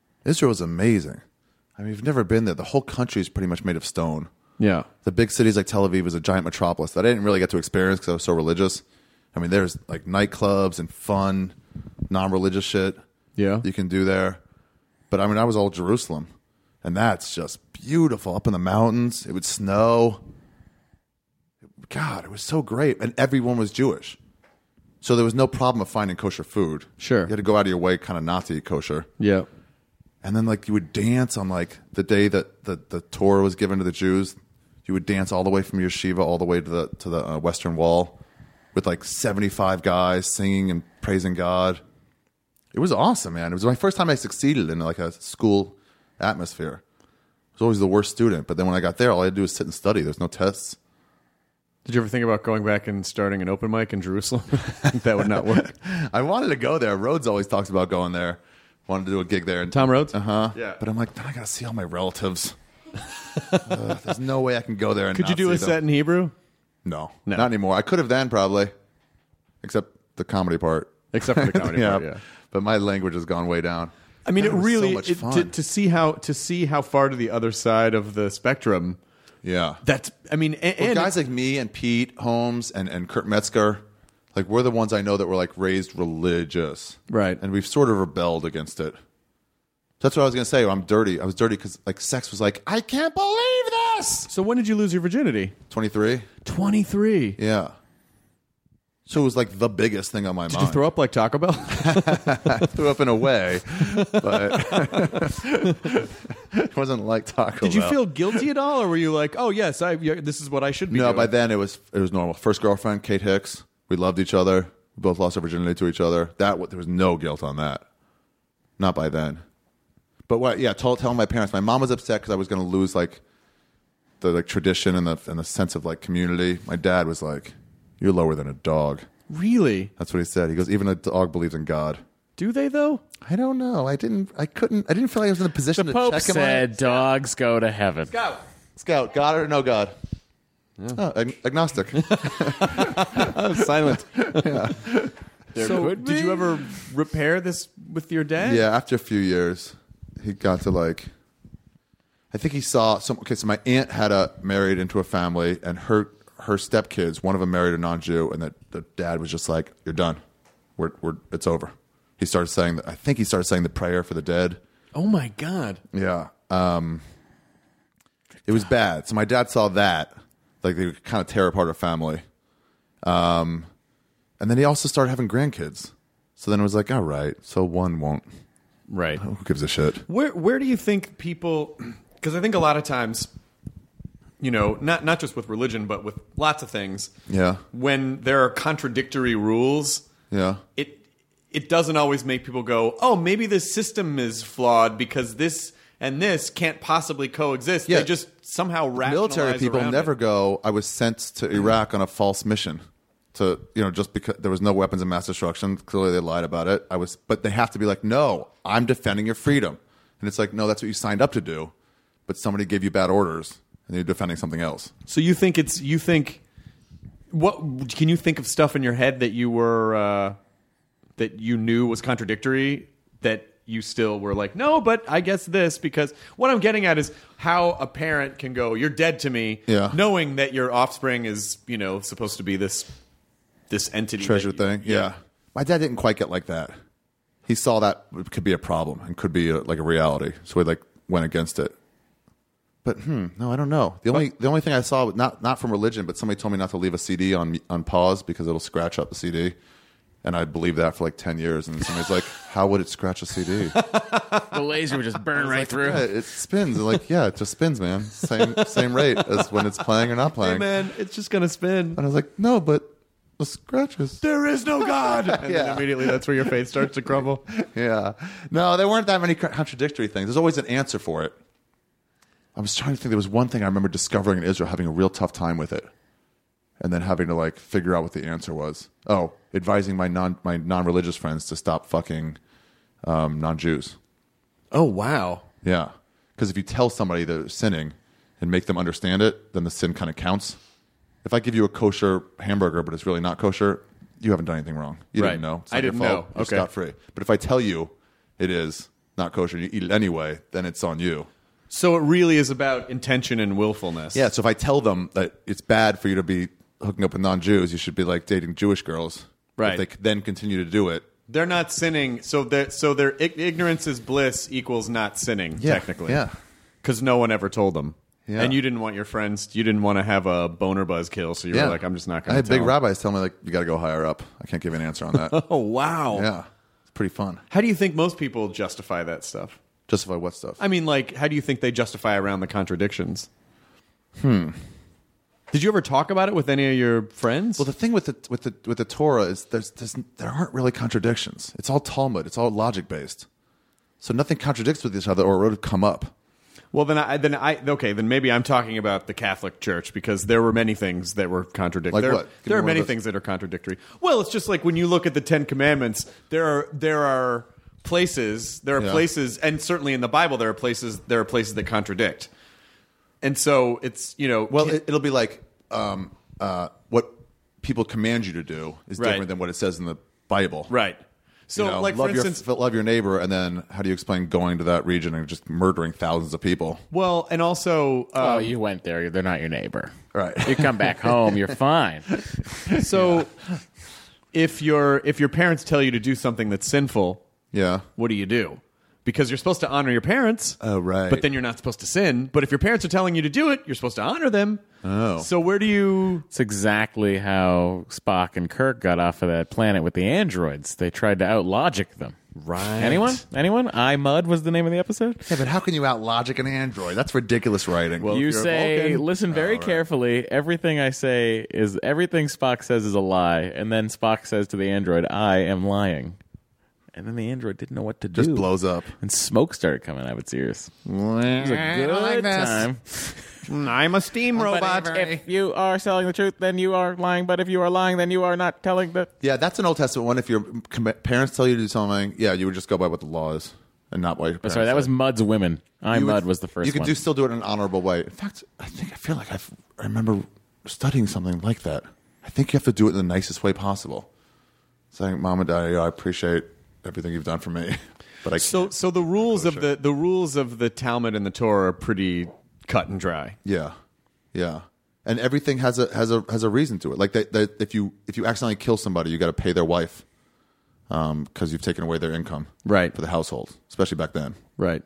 I mean, you've never been there. The whole country is pretty much made of stone. Yeah. The big cities like Tel Aviv is a giant metropolis that I didn't really get to experience because I was so religious. I mean, there's like nightclubs and fun, non-religious shit you can do there. But I mean, I was all Jerusalem, and that's just beautiful. Up in the mountains, it would snow. God, it was so great. And everyone was Jewish. So there was no problem of finding kosher food. Sure. You had to go out of your way kind of not to eat kosher. Yeah. And then, like, you would dance on, like, the day that the Torah was given to the Jews. You would dance all the way from your yeshiva all the way to the Western Wall with, like, 75 guys singing and praising God. It was awesome, man. It was my first time I succeeded in, like, a school atmosphere. I was always the worst student. But then when I got there, all I had to do was sit and study. There's no tests. Did you ever think about going back and starting an open mic in Jerusalem? That would not work. I wanted to go there. Rhodes always talks about going there. Wanted to do a gig there. Tom Rhodes? Uh-huh. Yeah. But I'm like, then I got to see all my relatives. There's no way I can go there and Could you do a set in Hebrew? No, not anymore. I could have then probably, except the comedy part. Except for the comedy part, yeah. But my language has gone way down. I mean, God, it really so much fun. to see how far to the other side of the spectrum. Yeah. That's. I mean, and guys like me and Pete Holmes and Kurt Metzger, like we're the ones I know that were like raised religious, right? And we've sort of rebelled against it. That's what I was gonna say. I'm dirty. I was dirty because like sex was like, I can't believe this. So when did you lose your virginity? 23. 23. Yeah. So it was like the biggest thing on my mind. Did you throw up like Taco Bell? I threw up in a way, but it wasn't like Taco Bell. Did you feel guilty at all, or were you like, oh yes, this is what I should be doing? No, by then it was normal. First girlfriend, Kate Hicks. We loved each other. We both lost our virginity to each other. There was no guilt on that. Not by then. But what? Yeah, telling my parents. My mom was upset because I was going to lose like the like tradition and the sense of like community. My dad was like, "You're lower than a dog." Really? That's what he said. He goes, "Even a dog believes in God." Do they though? I don't know. I didn't feel like I was in a position The to Pope check him said dogs go to heaven. Scout, God or no God? Yeah. Oh, agnostic. I was silent. Yeah. So, did you ever repair this with your dad? Yeah, after a few years, he got to like. I think he saw some. Okay, so my aunt had married into a family, and her stepkids, one of them married a non-Jew, and the dad was just like, "You're done. It's over." He started saying that. I think he started saying the prayer for the dead. Oh my God. Yeah. It was bad. So my dad saw that. Like they would kind of tear apart a family. And then he also started having grandkids. So then it was like, all right, so one won't. Right. Who gives a shit? Where do you think people, because I think a lot of times, you know, not just with religion, but with lots of things. Yeah. When there are contradictory rules, yeah, it doesn't always make people go, oh, maybe this system is flawed because this and this can't possibly coexist. Yeah. They just somehow rationalize military people around never it. go, I was sent to Iraq on a false mission. to, just because there was no weapons of mass destruction. Clearly they lied about it. But they have to be like, no, I'm defending your freedom. And it's like, no, that's what you signed up to do. But somebody gave you bad orders and you're defending something else. So what can you think of stuff in your head that you were, that you knew was contradictory that you still were like, no, but I guess this, because what I'm getting at is how a parent can go, you're dead to me, knowing that your offspring is, supposed to be this entity. Treasure thing. Yeah. My dad didn't quite get like that. He saw that it could be a problem and could be like a reality. So he went against it. But no, I don't know. The only thing I saw, not from religion, but somebody told me not to leave a CD on pause because it'll scratch up the CD. And I believed that for 10 years. And somebody's like, how would it scratch a CD? The laser would just burn right through. Yeah, it spins. It just spins, man. Same rate as when it's playing or not playing. Hey, man, it's just going to spin. And I was like, no, but the scratches. There is no God. And then immediately that's where your faith starts to crumble. Yeah. No, there weren't that many contradictory things. There's always an answer for it. I was trying to think. There was one thing I remember discovering in Israel, having a real tough time with it. And then having to figure out what the answer was. Oh, advising my non-religious friends to stop fucking non-Jews. Oh, wow. Yeah. Because if you tell somebody they're sinning and make them understand it, then the sin kind of counts. If I give you a kosher hamburger, but it's really not kosher, you haven't done anything wrong. You didn't know. It's not I didn't your fault. know. You're Okay. scot-free. But if I tell you it is not kosher and you eat it anyway, then it's on you. So it really is about intention and willfulness. Yeah, so if I tell them that it's bad for you to be hooking up with non-Jews, you should be dating Jewish girls. Right. If they then continue to do it. They're not sinning, so their ignorance is bliss equals not sinning, technically. Yeah. Because no one ever told them. Yeah. And you didn't want your friends, you didn't want to have a boner buzz kill, so you were like, I'm just not going to I had tell big them. rabbis tell me, you got to go higher up. I can't give you an answer on that. Oh, wow. Yeah. It's pretty fun. How do you think most people justify that stuff? Justify what stuff? I mean, how do you think they justify around the contradictions? Did you ever talk about it with any of your friends? Well, the thing with the Torah is there aren't really contradictions. It's all Talmud. It's all logic based. So nothing contradicts with each other, or it would come up. Well, then maybe I'm talking about the Catholic Church, because there were many things that were contradictory. Like what? There are many things that are contradictory. Well, it's just like when you look at the Ten Commandments, there are places, and certainly in the Bible there are places that contradict. And so it's, it'll be what people command you to do is different than what it says in the Bible. Right. So, for instance, love your neighbor, and then how do you explain going to that region and just murdering thousands of people? Well, and also, you went there. They're not your neighbor. Right. You come back home. You're fine. So, if your parents tell you to do something that's sinful, what do you do? Because you're supposed to honor your parents. Oh, right. But then you're not supposed to sin. But if your parents are telling you to do it, you're supposed to honor them. Oh. So where do you... It's exactly how Spock and Kirk got off of that planet with the androids. They tried to out-logic them. Right. Anyone? I, Mud was the name of the episode? Yeah, but how can you out-logic an android? That's ridiculous writing. Well, You if you're a say, Vulcan- listen very carefully. Everything I say is... Everything Spock says is a lie. And then Spock says to the android, I am lying. And then the android didn't know what to do. Just blows up. And smoke started coming out of its ears. It was a good time. I'm a steam robot. But if you are telling the truth, then you are lying. But if you are lying, then you are not telling the... Yeah, that's an Old Testament one. If your parents tell you to do something, you would just go by what the law is and not what your parents Sorry, that say. was Mud's Women. Mud was the first You could one. still do it in an honorable way. In fact, I feel like I remember studying something like that. I think you have to do it in the nicest way possible. Saying, Mom and Dad, I appreciate everything you've done for me, but I can't. So the rules of the rules of the Talmud and the Torah are pretty cut and dry. Yeah, and everything has a reason to it. Like if you accidentally kill somebody, you got to pay their wife because you've taken away their income, Right. for the household, especially back then. Right.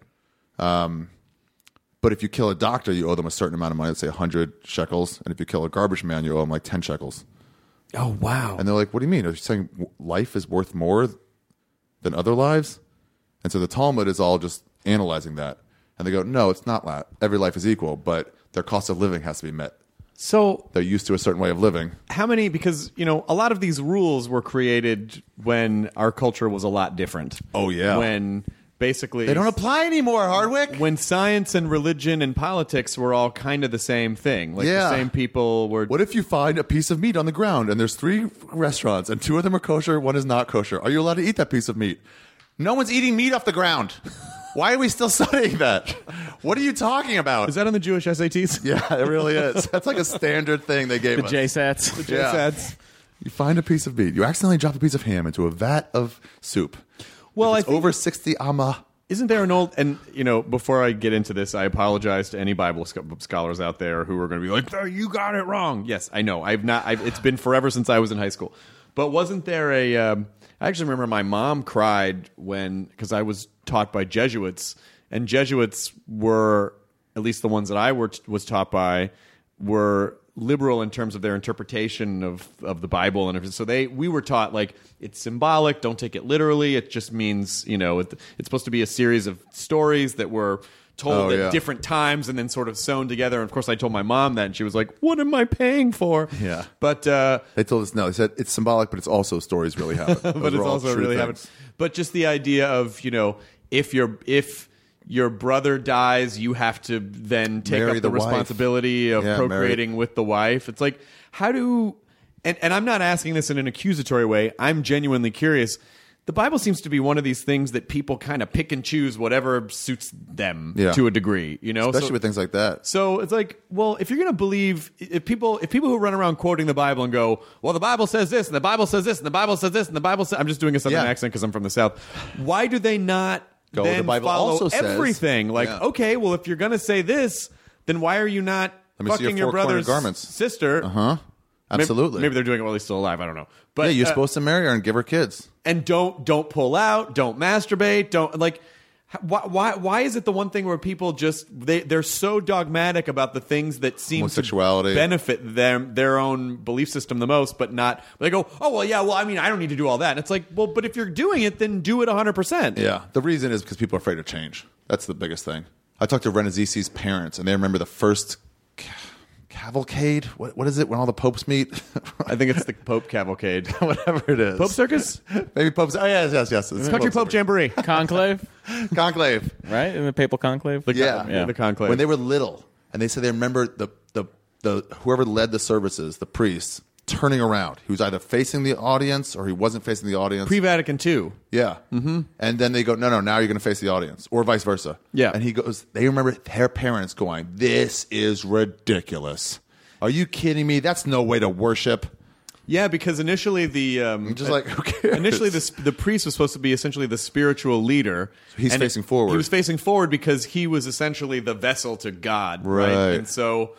But if you kill a doctor, you owe them a certain amount of money, let's say 100 shekels, and if you kill a garbage man, you owe them 10 shekels. Oh, wow. And they're like, "What do you mean? Are you saying life is worth more than other lives?" And so the Talmud is all just analyzing that. And they go, no, it's not that. Every life is equal, but their cost of living has to be met. So They're used to a certain way of living. how many, because, a lot of these rules were created when our culture was a lot different. Oh, yeah. When basically They don't apply anymore, Hardwick. when science and religion and politics were all kind of the same thing. Like Yeah. the same people were. What if you find a piece of meat on the ground and there's 3 restaurants and 2 of them are kosher, 1 is not kosher? Are you allowed to eat that piece of meat? No one's eating meat off the ground. Why are we still studying that? What are you talking about? Is that on the Jewish SATs? Yeah, it really is. That's like a standard thing they gave The us. JSATs. Yeah. JSATs. You find a piece of meat. You accidentally drop a piece of ham into a vat of soup. Well, If I it's think, over 60 amma. isn't there an old, and before I get into this, I apologize to any Bible scholars out there who are going to be like, "Oh, you got it wrong." Yes, I know. It's been forever since I was in high school. But wasn't there I actually remember my mom cried because I was taught by Jesuits, and Jesuits were, at least the ones that I was taught by, were liberal in terms of their interpretation of the Bible and everything. So we were taught like it's symbolic, don't take it literally. It just means, it's supposed to be a series of stories that were told at different times and then sort of sewn together. And of course I told my mom that and she was like, "What am I paying for?" Yeah. But They told us no. They said it's symbolic, but it's also stories really happen. but it's also really happened. But just the idea of, if your brother dies, you have to then take Marry up the the wife. responsibility of Yeah, procreating with the wife. It's like, how do... And I'm not asking this in an accusatory way. I'm genuinely curious. The Bible seems to be one of these things that people kind of pick and choose whatever suits them to a degree, Especially with things like that. So it's like, well, if you're going to believe, if people who run around quoting the Bible and go, well, the Bible says this, and the Bible says this, and the Bible says this, and the Bible says, I'm just doing a Southern accent because I'm from the South. Why do they not Go, then the Bible follow also says. everything? Like, okay, well, if you're going to say this, then why are you not Let me see fucking your your 4 cornered brother's garments. sister? Huh? Absolutely. Maybe they're doing it while he's still alive. I don't know. But Yeah, you're supposed to marry her and give her kids. and don't pull out, don't masturbate, don't like. Why is it the one thing where people just they're so dogmatic about the things that seem Homosexuality. to benefit their own belief system the most, but not they go, oh well, yeah, well, I mean, I don't need to do all that. And it's like, well, but if you're doing it, then do it 100%. Yeah. The reason is because people are afraid of change. That's the biggest thing. I talked to Renazisi's parents, and they remember the first cavalcade. What is it when all the popes meet? I think it's the Pope Cavalcade, Whatever it is. Pope Circus, Maybe popes. Oh, yes. It's Country Pope Jamboree. Conclave, Conclave. right? In the papal conclave. Yeah. The conclave. When they were little, and they said they remember the whoever led the services, the priests, turning around. He was either facing the audience or he wasn't facing the audience. Pre-Vatican II. Yeah. Mm-hmm. And then they go, no, now you're going to face the audience, or vice versa. Yeah. And he goes, they remember their parents going, this is ridiculous. Are you kidding me? That's no way to worship. Yeah, because initially the Just like, who cares? initially the priest was supposed to be essentially the spiritual leader. So he's facing forward. He was facing forward because he was essentially the vessel to God, right? Right. And so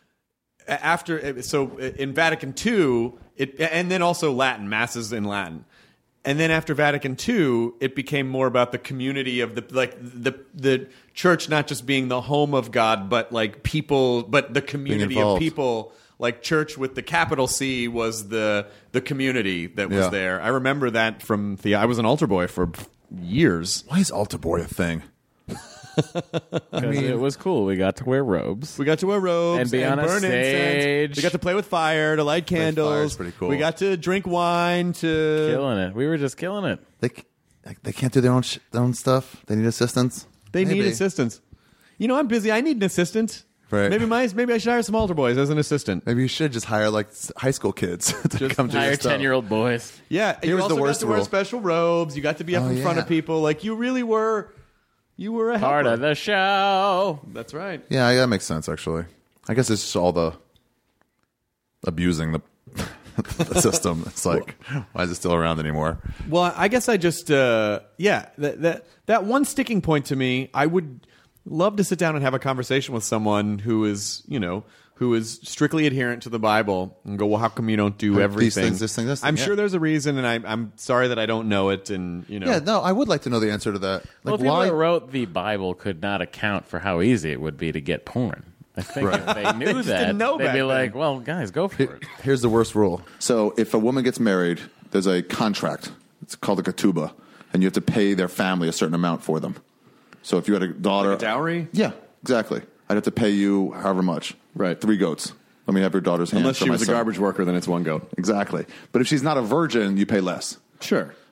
in Vatican II, and then also Latin masses in Latin. And then after Vatican II, it became more about the community of the church not just being the home of God, but like people, but the community of involved. people. Like church with the capital C was the community that was Yeah. there. I remember that from I was an altar boy for years. Why is altar boy a thing? I mean, it was cool. We got to wear robes. We got to wear robes And be on a burn stage. incense. We got to play with fire, to light candles. fire's pretty cool. We got to drink wine. Killing it. We were just killing it. They can't do their own stuff. They need assistance. They Maybe. need assistance. I'm busy. I need an assistant. Right. Maybe I should hire some altar boys as an assistant. Maybe you should just hire like high school kids to come do Hire your stuff. 10-year-old boys. Yeah. Here you was also the worst got to wear rule. special robes. You got to be up Oh, in front of yeah. people. Like you really were. You were a helper. Part of the show. That's right. Yeah, that makes sense, actually. I guess it's just all the abusing the system. It's like, why is it still around anymore? Well, I guess I just that one sticking point to me, I would love to sit down and have a conversation with someone who is strictly adherent to the Bible and go, well, how come you don't do everything? things, this thing, this thing, I'm yeah. sure there's a reason, and I'm sorry that I don't know it. And Yeah, no, I would like to know the answer to that. Well, Like, people why? that wrote the Bible could not account for how easy it would be to get porn. I think if they knew just that, didn't know they'd back be then. like, well, guys, go for it. Here's the worst rule. So if a woman gets married, there's a contract. It's called a ketubah, and you have to pay their family a certain amount for them. So if you had a daughter... Like a dowry? Yeah, exactly. I'd have to pay you however much. Right. 3 goats. Let me have your daughter's hand. Unless for she my was a son. garbage worker, then it's one goat. Exactly. But if she's not a virgin, you pay less. Sure.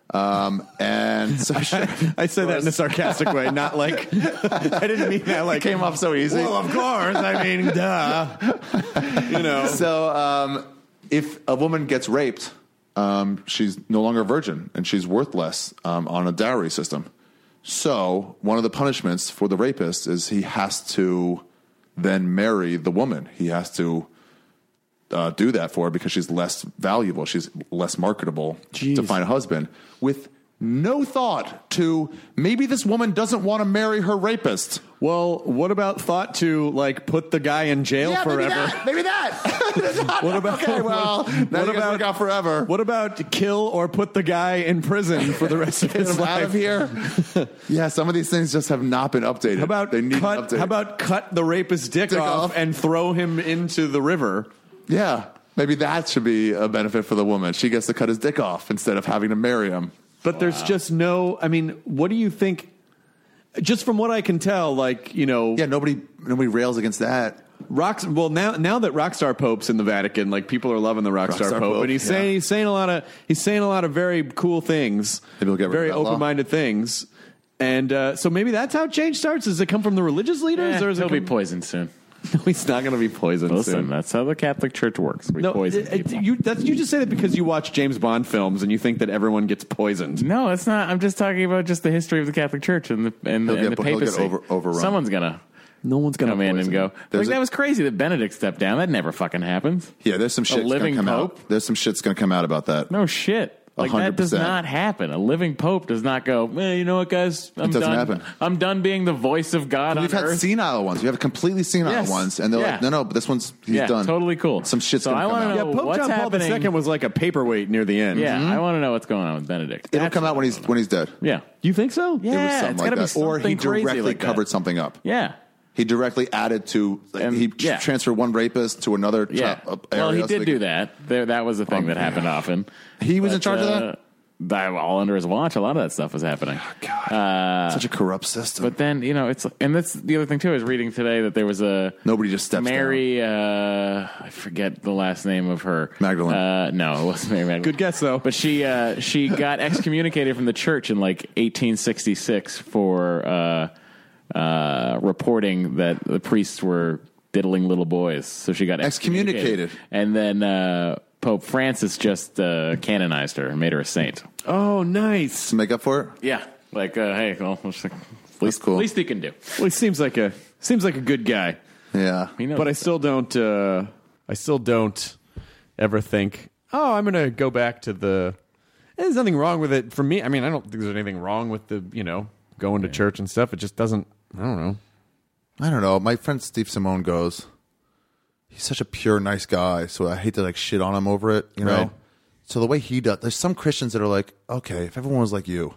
And so I said that in a sarcastic way, not like I didn't mean that like came off so easy. Well, of course. I mean, duh. You know. So if a woman gets raped, she's no longer a virgin and she's worth less on a dowry system. So one of the punishments for the rapist is he has to then marry the woman. He has to do that for her because she's less valuable. She's less marketable to find a husband, with no thought to maybe this woman doesn't want to marry her rapist. Well, what about thought to like put the guy in jail forever? Maybe that. What about okay? Well, now you guys work out forever. What about kill or put the guy in prison for the rest of his life? Out of here. Yeah, some of these things just have not been updated. How about cut the rapist's dick off and throw him into the river? Yeah, maybe that should be a benefit for the woman. She gets to cut his dick off instead of having to marry him. But there's just no. I mean, what do you think? Just from what I can tell, like, you know, yeah, nobody rails against that. Well, now that Rockstar Pope's in the Vatican, like people are loving the Rockstar Pope, and he's saying a lot of very cool things, very open-minded things, and so maybe that's how change starts. Does it come from the religious leaders, or is he'll be poisoned soon? No, he's not going to be poisoned. Listen, that's how the Catholic Church works. We poison people. You just say that because you watch James Bond films and you think that everyone gets poisoned. No, it's not. I'm just talking about just the history of the Catholic Church and the papacy. Overrun. Someone's gonna. No one's going to come in and go. Like, that was crazy that Benedict stepped down. That never fucking happens. Yeah, there's some shit going to come out. There's some shit's going to come out about that. No shit. Like 100%. That does not happen. A living pope does not go, you know what, guys? It doesn't happen. I'm done being the voice of God on earth. We've had senile ones. We have completely senile ones. And they're like, no, but this one's, he's done. Totally cool. Some shit's going to come out. Yeah, Pope John Paul II was like a paperweight near the end. Yeah, I want to know what's going on with Benedict. It'll come out when he's dead. Yeah. You think so? Yeah, it was something like that. Or he directly covered something up. Yeah. He directly added to, transferred one rapist to another area. Well, he did do that. That was a thing that happened often. He was in charge of that? All under his watch, a lot of that stuff was happening. Oh, God. Such a corrupt system. But then, and that's the other thing, too. I was reading today that there was nobody just steps Mary, down. I forget the last name of her. Magdalene. No, it wasn't Mary Magdalene. Good guess, though. But she got excommunicated from the church in like 1866 for reporting that the priests were diddling little boys. So she got excommunicated. And then Pope Francis just canonized her and made her a saint. Oh, nice. To make up for it? Yeah. Like, hey, well, least he can do. Well, he seems like a good guy. Yeah. But I still don't ever think, oh, I'm going to go back to there's nothing wrong with it for me. I mean, I don't think there's anything wrong with going to church and stuff. It just doesn't, I don't know. My friend Steve Simone goes, he's such a pure, nice guy, so I hate to like shit on him over it, you know? Right. So the way he does, there's some Christians that are like, okay, if everyone was like you,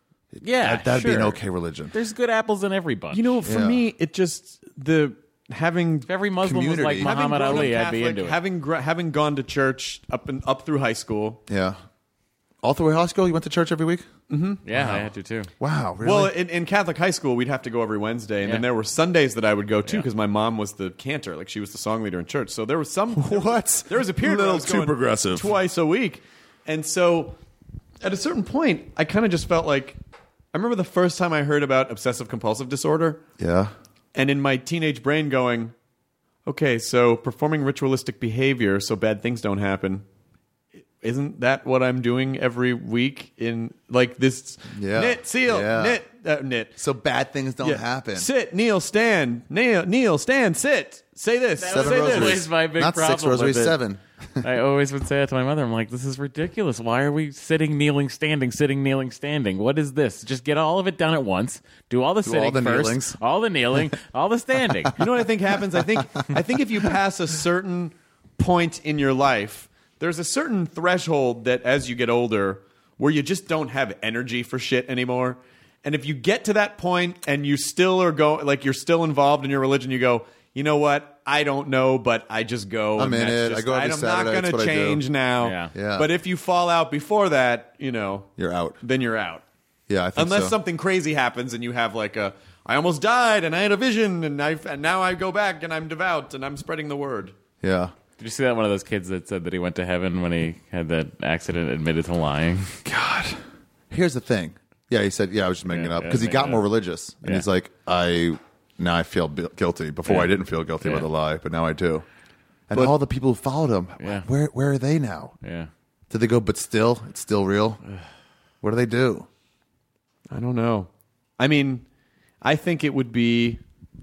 that'd be an okay religion. There's good apples in every bunch. For me, it just, if every Muslim was like Muhammad Ali, I'd be into it. Having gone to church up through high school. Yeah. All through high school, you went to church every week? Mm-hmm. Yeah, I had to too. Wow, really? Well, in Catholic high school, we'd have to go every Wednesday, and then there were Sundays that I would go too because my mom was the cantor, like she was the song leader in church. So there was there was a period where I was going progressive twice a week, and so at a certain point, I kind of just felt like I remember the first time I heard about obsessive compulsive disorder. Yeah, and in my teenage brain going, okay, so performing ritualistic behavior so bad things don't happen. Isn't that what I'm doing every week in like this? Yeah. Knit, seal, knit. So bad things don't happen. Sit, kneel, stand, kneel, stand, sit. Say this. That say was always my big Not problem 6 rosaries, with it. 7. I always would say that to my mother. I'm like, this is ridiculous. Why are we sitting, kneeling, standing, sitting, kneeling, standing? What is this? Just get all of it done at once. Do all the sitting all the first, kneelings. all the kneeling, all the standing. You know what I think happens? I think if you pass a certain point in your life, there's a certain threshold that as you get older where you just don't have energy for shit anymore. And if you get to that point and you still are you're still involved in your religion, you go, you know what? I don't know, but I just go. I'm in it. I go every Saturday. I'm not going to change now. Yeah. But if you fall out before that, you're out. Then you're out. Yeah, I think Unless so. something crazy happens and you have like I almost died and I had a vision and now I go back and I'm devout and I'm spreading the word. Yeah. Did you see that one of those kids that said that he went to heaven when he had that accident, admitted to lying? God. here's the thing. Yeah, he said, I was just making it up because he got more religious. And he's like, now I feel guilty. Before I didn't feel guilty about the lie, but now I do. And all the people who followed him, where are they now? Yeah. Did they go, but still, it's still real? What do they do? I don't know. I mean, I think it would be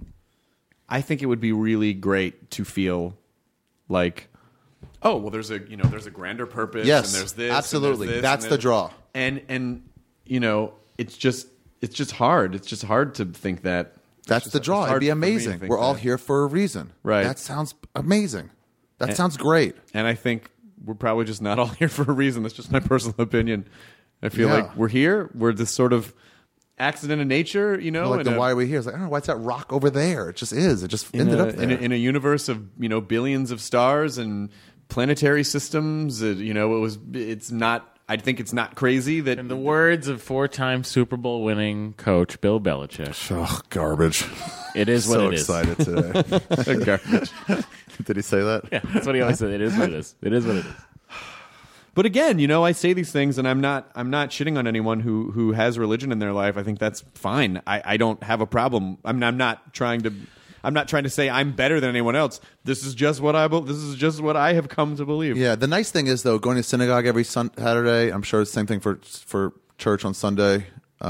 really great to feel like, oh, well, there's a grander purpose. Yes, and there's this. absolutely. And there's this, that's the draw. And it's just hard. It's just hard to think that. That's the draw. It'd be amazing. We're all here for a reason. Right. That sounds amazing. That sounds great. And I think we're probably just not all here for a reason. That's just my personal opinion. I feel like we're here. We're this sort of accident of nature, then why are we here? It's like, I don't know, why's that rock over there? It just is. It just ended up there. In a universe of, billions of stars and planetary systems. It's not. I think it's not crazy that. In the words of 4-time Super Bowl winning coach Bill Belichick, garbage. It is what it is. So excited today. Garbage. Did he say that? Yeah, that's what he always said. It is what it is. It is what it is. But again, I say these things, and I'm not shitting on anyone who has religion in their life. I think that's fine. I don't have a problem. I'm not trying to say I'm better than anyone else. This is just what I have come to believe. Yeah. The nice thing is, though, going to synagogue every Saturday. I'm sure it's the same thing for church on Sunday.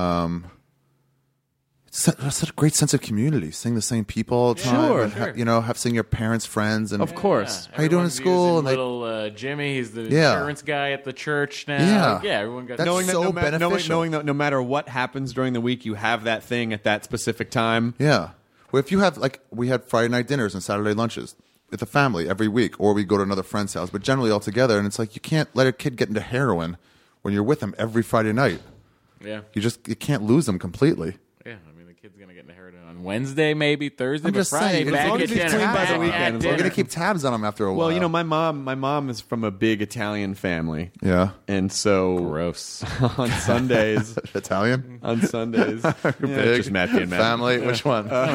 It's such a great sense of community. Seeing the same people all the time. Sure. Seeing your parents, friends, and of course. How you doing in school? And little Jimmy, he's the insurance guy at the church now. Yeah, everyone got that's beneficial. Knowing that no matter what happens during the week, you have that thing at that specific time. Yeah. Well, if you have, we had Friday night dinners and Saturday lunches with the family every week, or we go to another friend's house, but generally all together. And it's like, you can't let a kid get into heroin when you're with them every Friday night. Yeah. You can't lose them completely. Yeah, I mean, the kid's going to get into heroin on Wednesday, maybe Thursday, I'm just Friday, saying, back as long at as he's dinner. clean by the weekend, We're going to keep tabs on him after a while. Well, my mom is from a big Italian family. Yeah. And so Gross. on Sundays, Italian? on Sundays, big just Matthew and Matt. Family? Which one? All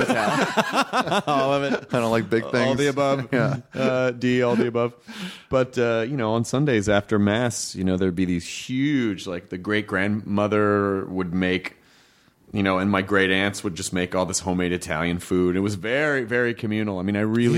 of it. I don't like big things. All the above. Yeah. D, all the above. But, on Sundays after Mass, there'd be these huge, the great-grandmother would make, and my great aunts would just make all this homemade Italian food. It was very, very communal. I mean,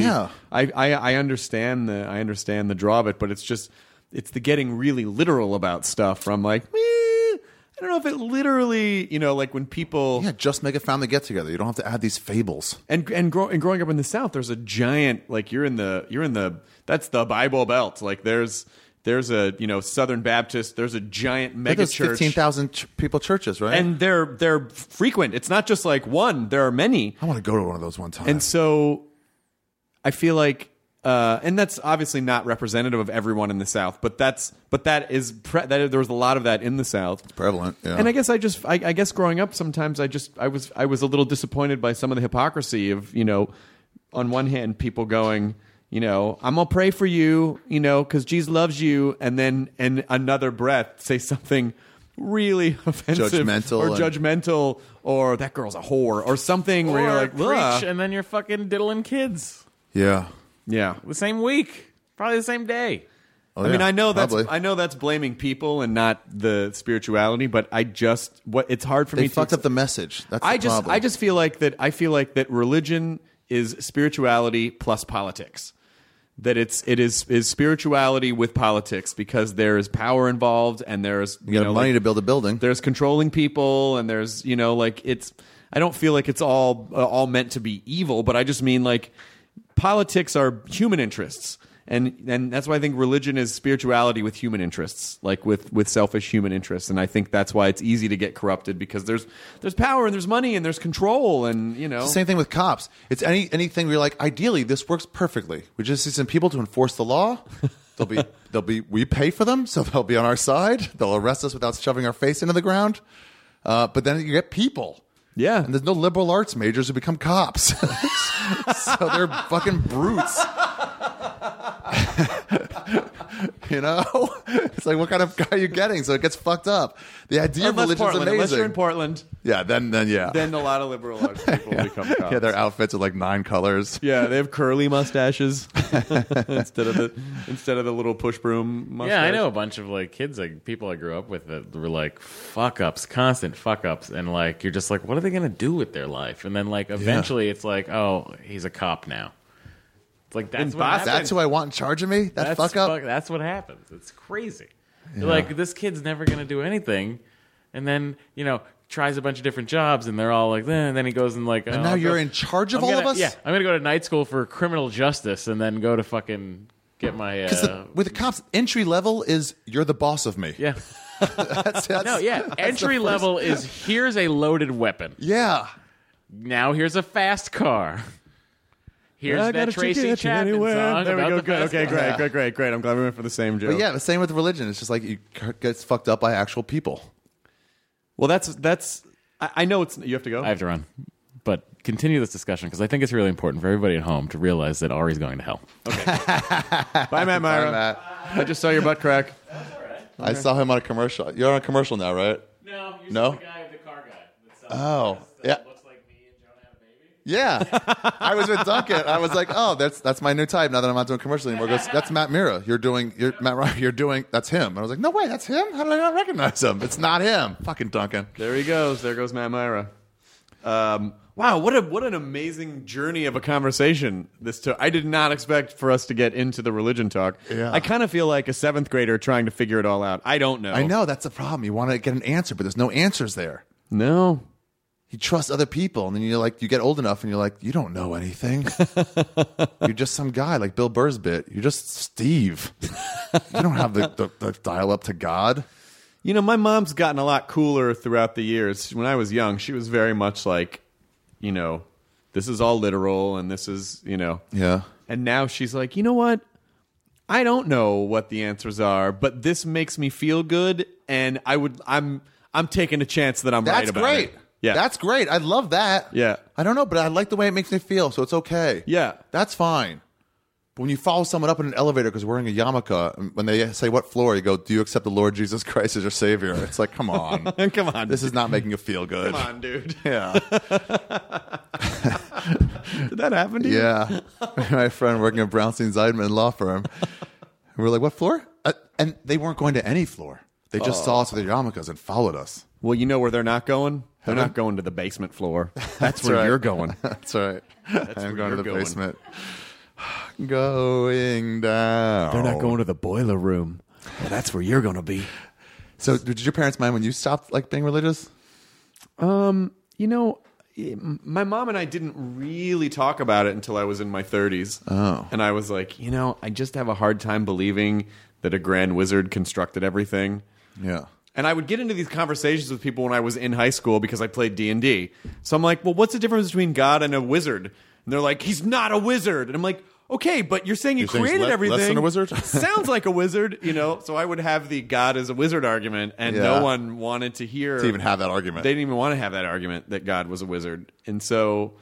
I understand the draw of it, but it's the getting really literal about stuff. Where I'm like, I don't know if it literally, when people just make a family get together. You don't have to add these fables. And growing up in the South, there's a giant you're in the that's the Bible Belt. There's a Southern Baptist. There's a giant mega There's church. 15,000 people churches, right? And they're frequent. It's not just one. There are many. I want to go to one of those one time. And so I feel like, and that's obviously not representative of everyone in the South, but there was a lot of that in the South. It's prevalent. Yeah. And I guess I guess growing up, sometimes I was a little disappointed by some of the hypocrisy of on one hand people going, I'm gonna pray for you, because Jesus loves you, and then in another breath say something really offensive, judgmental, or that girl's a whore, or something where you're like, preach, and then you're fucking diddling kids. Yeah. The same week, probably the same day. Oh, I mean, I know probably. that's blaming people and not the spirituality, but it's hard for me. They fucked up the message. That's the problem. I just feel like that. I feel like that religion is spirituality plus politics. That it is spirituality with politics, because there is power involved, and there's you got money to build a building. There's controlling people, and there's it's. I don't feel like it's all meant to be evil, but I just mean politics are human interests, and that's why I think religion is spirituality with human interests, with selfish human interests, and I think that's why it's easy to get corrupted, because there's power and there's money and there's control, and It's the same thing with cops. It's anything where you're like, ideally this works perfectly. We just need some people to enforce the law. We pay for them, so they'll be on our side. They'll arrest us without shoving our face into the ground. But then you get people. Yeah. And there's no liberal arts majors who become cops. So they're fucking brutes. You know, it's like, what kind of guy are you getting? So it gets fucked up. The idea of religion is amazing. Unless you're in Portland, yeah, then yeah, then a lot of liberal arts people become cops. yeah, their outfits are like 9 colors. Yeah, they have curly mustaches instead of the little push broom mustache. Yeah, I know a bunch of like kids, like people I grew up with that were like fuck ups, constant fuck ups, and like you're just like, what are they gonna do with their life? And then like eventually it's like, oh, he's a cop now. It's like that's what happens. That's who I want in charge of me. That's fuck up. That's what happens. It's crazy. You're like, this kid's never gonna do anything, and then tries a bunch of different jobs, and they're all like, and then he goes and like, and now you're in charge of all of us. Yeah, I'm gonna go to night school for criminal justice, and then go to fucking get my. With the cops, entry level is you're the boss of me. Yeah. that's Entry level is here's a loaded weapon. Yeah. Now here's a fast car. Here's that Tracy Chapman song. There we go. Good. Okay, Yeah. great. I'm glad we went for the same joke. But yeah, the same with religion. It's just like you get fucked up by actual people. Well, that's. I know it's. You have to go. I have to run. But continue this discussion because I think it's really important for everybody at home to realize that Ari's going to hell. Okay. Bye, Matt Myra. Bye, Matt. I just saw your butt crack. I saw him on a commercial. You're on a commercial now, right? No, you're No? the guy, the car guy. Yeah. Looks like me and Jonah have a baby. Yeah. I was with Duncan. I was like, oh, that's my new type now that I'm not doing commercial anymore. He goes, that's Matt Mira. That's him. And I was like, no way, that's him? How did I not recognize him? It's not him. Fucking Duncan. There he goes. There goes Matt Myra. Wow, what an amazing journey of a conversation this took. I did not expect for us to get into the religion talk. Yeah. I kind of feel like a 7th grader trying to figure it all out. I don't know. I know, that's the problem. You want to get an answer, but there's no answers there. No. You trust other people, and then you get old enough, and you're like, you don't know anything. You're just some guy like Bill Burr's bit. You're just Steve. You don't have the dial up to God. You know, my mom's gotten a lot cooler throughout the years. When I was young, she was very much like, this is all literal, and this is, Yeah. And now she's like, you know what? I don't know what the answers are, but this makes me feel good, and I'm taking a chance that I'm right about great. it. Yeah. That's great. I love that. Yeah. I don't know, but I like the way it makes me feel, so it's okay. Yeah. That's fine. But when you follow someone up in an elevator because wearing a yarmulke, and when they say what floor, you go, do you accept the Lord Jesus Christ as your Savior? It's like, come on. Come on. This is not making you feel good. Come on, dude. Yeah. Did that happen to you? Yeah. My friend working at Brownstein Zeidman law firm. And we're like, what floor? And they weren't going to any floor. They just saw us with their yarmulkes and followed us. Well, you know where they're not going? They're not going to the basement floor. That's where right. you're going. That's right. I'm going to the going. basement. Going down. They're not going to the boiler room. Well, that's where you're going to be. So did your parents mind when you stopped being religious? My mom and I didn't really talk about it until I was in my 30s. Oh. And I was like, I just have a hard time believing that a grand wizard constructed everything. Yeah. And I would get into these conversations with people when I was in high school because I played D&D. So I'm like, well, what's the difference between God and a wizard? And they're like, he's not a wizard. And I'm like, okay, but you're saying you created everything. Less than a wizard? Sounds like a wizard, So I would have the God is a wizard argument, and no one wanted to hear. To even have that argument. They didn't even want to have that argument that God was a wizard. And so,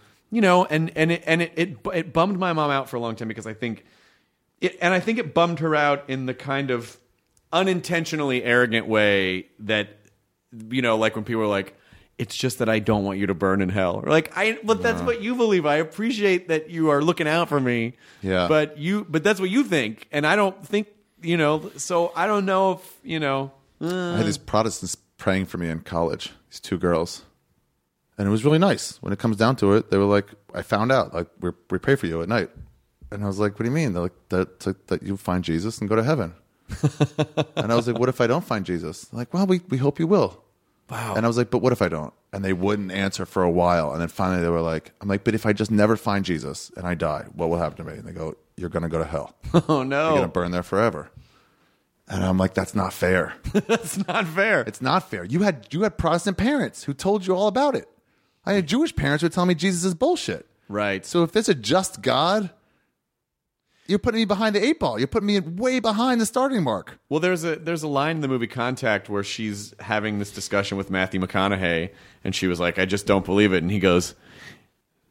it bummed my mom out for a long time because I think it bummed her out in the kind of unintentionally arrogant way that, like when people are like, it's just that I don't want you to burn in hell. Or like, but that's what you believe. I appreciate that you are looking out for me. Yeah. But that's what you think. And I don't think, so I don't know if, I had these Protestants praying for me in college, these 2 girls. And it was really nice. When it comes down to it, they were like, I found out, we pray for you at night. And I was like, what do you mean? They're like, that you find Jesus and go to heaven. And I was like, what if I don't find Jesus? They're like, well, we hope you will. Wow. And I was like, but what if I don't? And they wouldn't answer for a while. And then finally they were like, I'm like, but if I just never find Jesus and I die, what will happen to me? And they go, you're going to go to hell. Oh, no. You're going to burn there forever. And I'm like, that's not fair. That's not fair. It's not fair. You had Protestant parents who told you all about it. I had Jewish parents who would tell me Jesus is bullshit. Right. So if there's a just God, you're putting me behind the 8 ball. You're putting me way behind the starting mark. Well, there's a line in the movie Contact where she's having this discussion with Matthew McConaughey, and she was like, I just don't believe it. And he goes,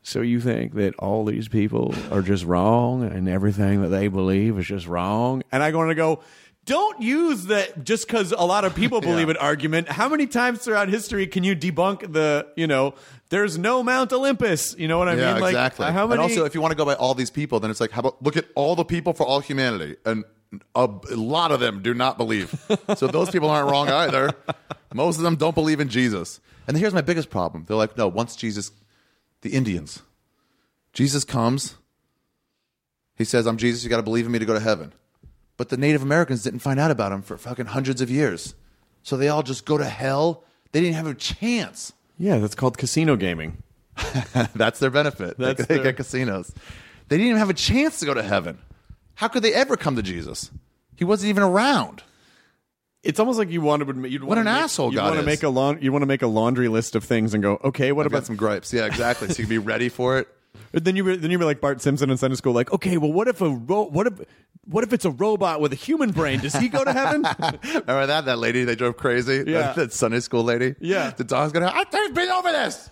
so you think that all these people are just wrong and everything that they believe is just wrong? And I'm going to go, don't use that just because a lot of people believe an argument. How many times throughout history can you debunk there's no Mount Olympus? You know what I mean? Yeah, exactly. How many? And also, if you want to go by all these people, then it's like, how about look at all the people for all humanity? And a lot of them do not believe. So those people aren't wrong either. Most of them don't believe in Jesus. And here's my biggest problem. They're like, no, once Jesus, the Indians, Jesus comes, he says, I'm Jesus, you got to believe in me to go to heaven. But the Native Americans didn't find out about him for fucking hundreds of years. So they all just go to hell. They didn't have a chance. Yeah, that's called casino gaming. That's their benefit. They get casinos. They didn't even have a chance to go to heaven. How could they ever come to Jesus? He wasn't even around. It's almost like you want to. What an asshole God is. You want to make a laundry list of things and go, okay, what about some gripes? Yeah, exactly. So you can be ready for it. But then you were like Bart Simpson in Sunday school, like, okay, well, what if it's a robot with a human brain? Does he go to heaven? Remember that lady they drove crazy? Yeah, that Sunday school lady. Yeah, the dog's gonna. I've been over this.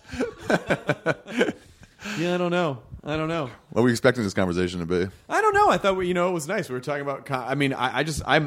Yeah, I don't know. What were we expecting this conversation to be? I don't know. I thought it was nice. We were talking about. I mean, I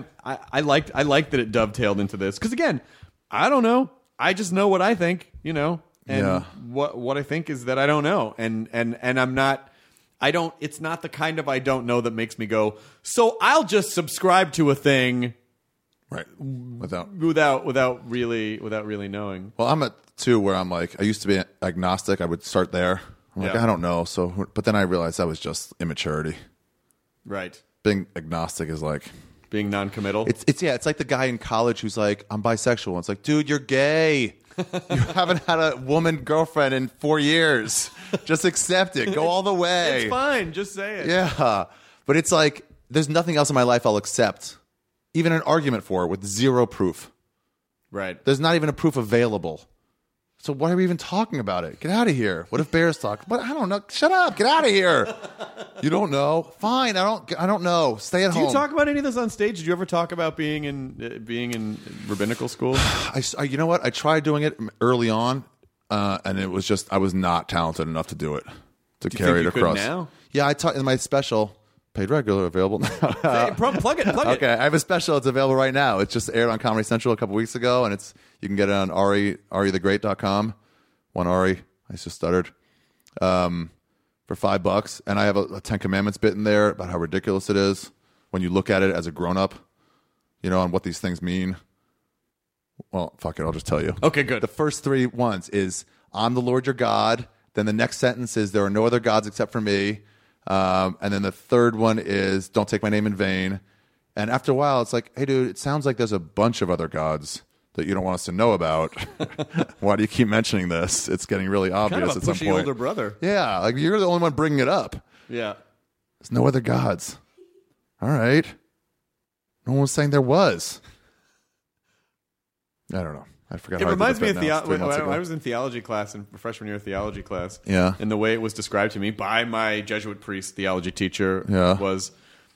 liked that it dovetailed into this because again, I don't know. I just know what I think. And what I think is that I don't know, and I'm not. I don't. It's not the kind of I don't know that makes me go. So I'll just subscribe to a thing, right? Without really knowing. Well, I'm at 2 where I'm like, I used to be agnostic. I would start there. I'm like, I don't know. So, but then I realized that was just immaturity. Right. Being agnostic is like being non-committal. It's like the guy in college who's like, I'm bisexual. It's like, dude, you're gay. You haven't had a woman girlfriend in 4 years. Just accept it. Go all the way. It's fine. Just say it. Yeah. But it's like, there's nothing else in my life I'll accept. Even an argument for it with zero proof. Right. There's not even a proof available. So why are we even talking about it? Get out of here. What if bears talk? But I don't know. Shut up. Get out of here. You don't know? Fine. I don't know. Stay at home. Do you talk about any of this on stage? Did you ever talk about being in rabbinical school? You know what? I tried doing it early on, and it was just I was not talented enough to do it to carry it across. Now? Yeah, I taught in my special. Paid regular available now. Plug it. Okay, I have a special. It's available right now. It just aired on Comedy Central a couple weeks ago, and you can get it on arithegreat.com. One Ari, I just stuttered. For $5, and I have a Ten Commandments bit in there about how ridiculous it is when you look at it as a grown up, and what these things mean. Well, fuck it, I'll just tell you. Okay, good. The first 3 ones is I'm the Lord your God. Then the next sentence is there are no other gods except for me. And then the third one is don't take my name in vain. And after a while, it's like, hey, dude, it sounds like there's a bunch of other gods that you don't want us to know about. Why do you keep mentioning this? It's getting really obvious kind of a at some pushy point. Older brother. Yeah, like you're the only one bringing it up. Yeah. There's no other gods. All right. No one was saying there was. I don't know. I forgot. It reminds me of I I was in theology class, in freshman year theology class. Yeah. And the way it was described to me by my Jesuit priest theology teacher was,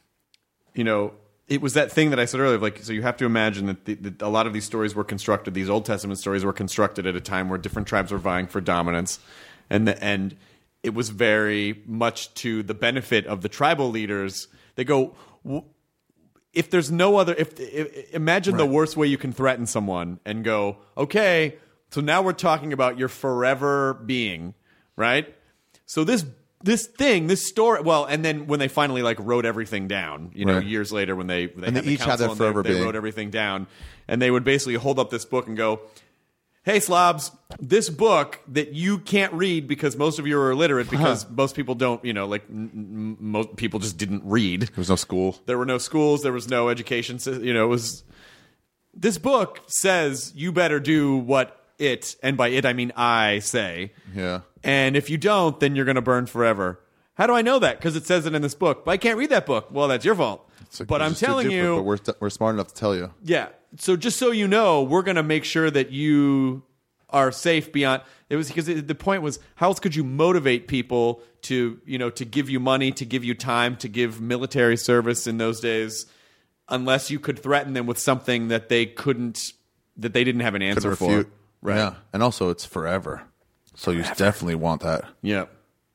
it was that thing that I said earlier. Like, so you have to imagine that a lot of these stories were constructed. These Old Testament stories were constructed at a time where different tribes were vying for dominance, and it was very much to the benefit of the tribal leaders. They go, if there's no other, imagine the worst way you can threaten someone and go, okay, so now we're talking about your forever being, right? So this story, well, and then when they finally wrote everything down, years later when they each had their forever being. They wrote everything down, and they would basically hold up this book and go, hey, slobs, this book that you can't read because most of you are illiterate because most people don't, most people just didn't read. There was no school. There were no schools. There was no education. It was, this book says you better do what it, and by it I mean I, say. Yeah. And if you don't, then you're going to burn forever. How do I know that? Because it says it in this book. But I can't read that book. Well, that's your fault. But I'm telling you. But we're smart enough to tell you. Yeah. So just so you know, we're going to make sure that you are safe beyond. It was because the point was, how else could you motivate people to, to give you money, to give you time, to give military service in those days, unless you could threaten them with something that they didn't have an answer for. Right. Yeah. And also, it's forever. So you definitely want that. Yeah.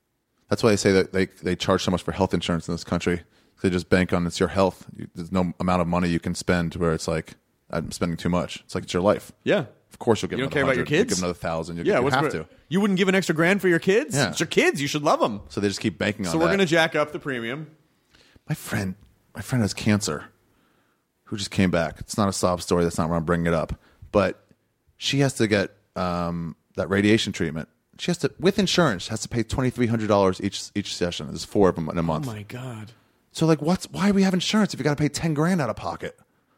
That's why they say that they charge so much for health insurance in this country. They just bank on it's your health. There's no amount of money you can spend where it's like, I'm spending too much. It's like it's your life. Yeah. Of course you'll give You them don't care about your kids? Give them another 1,000. You Yeah, have to. You wouldn't give an extra $1,000 for your kids? Yeah. It's your kids. You should love them. So they just keep banking on So that. we're going to jack up the premium. My friend has cancer who just came back. It's not a sob story. That's not why I'm bringing it up. But she has to get that radiation treatment. She has to, with insurance, has to pay $2,300 each session. There's 4 of them in a month. Oh, my God. So, like, why do we have insurance if you got to pay $10,000 out of pocket?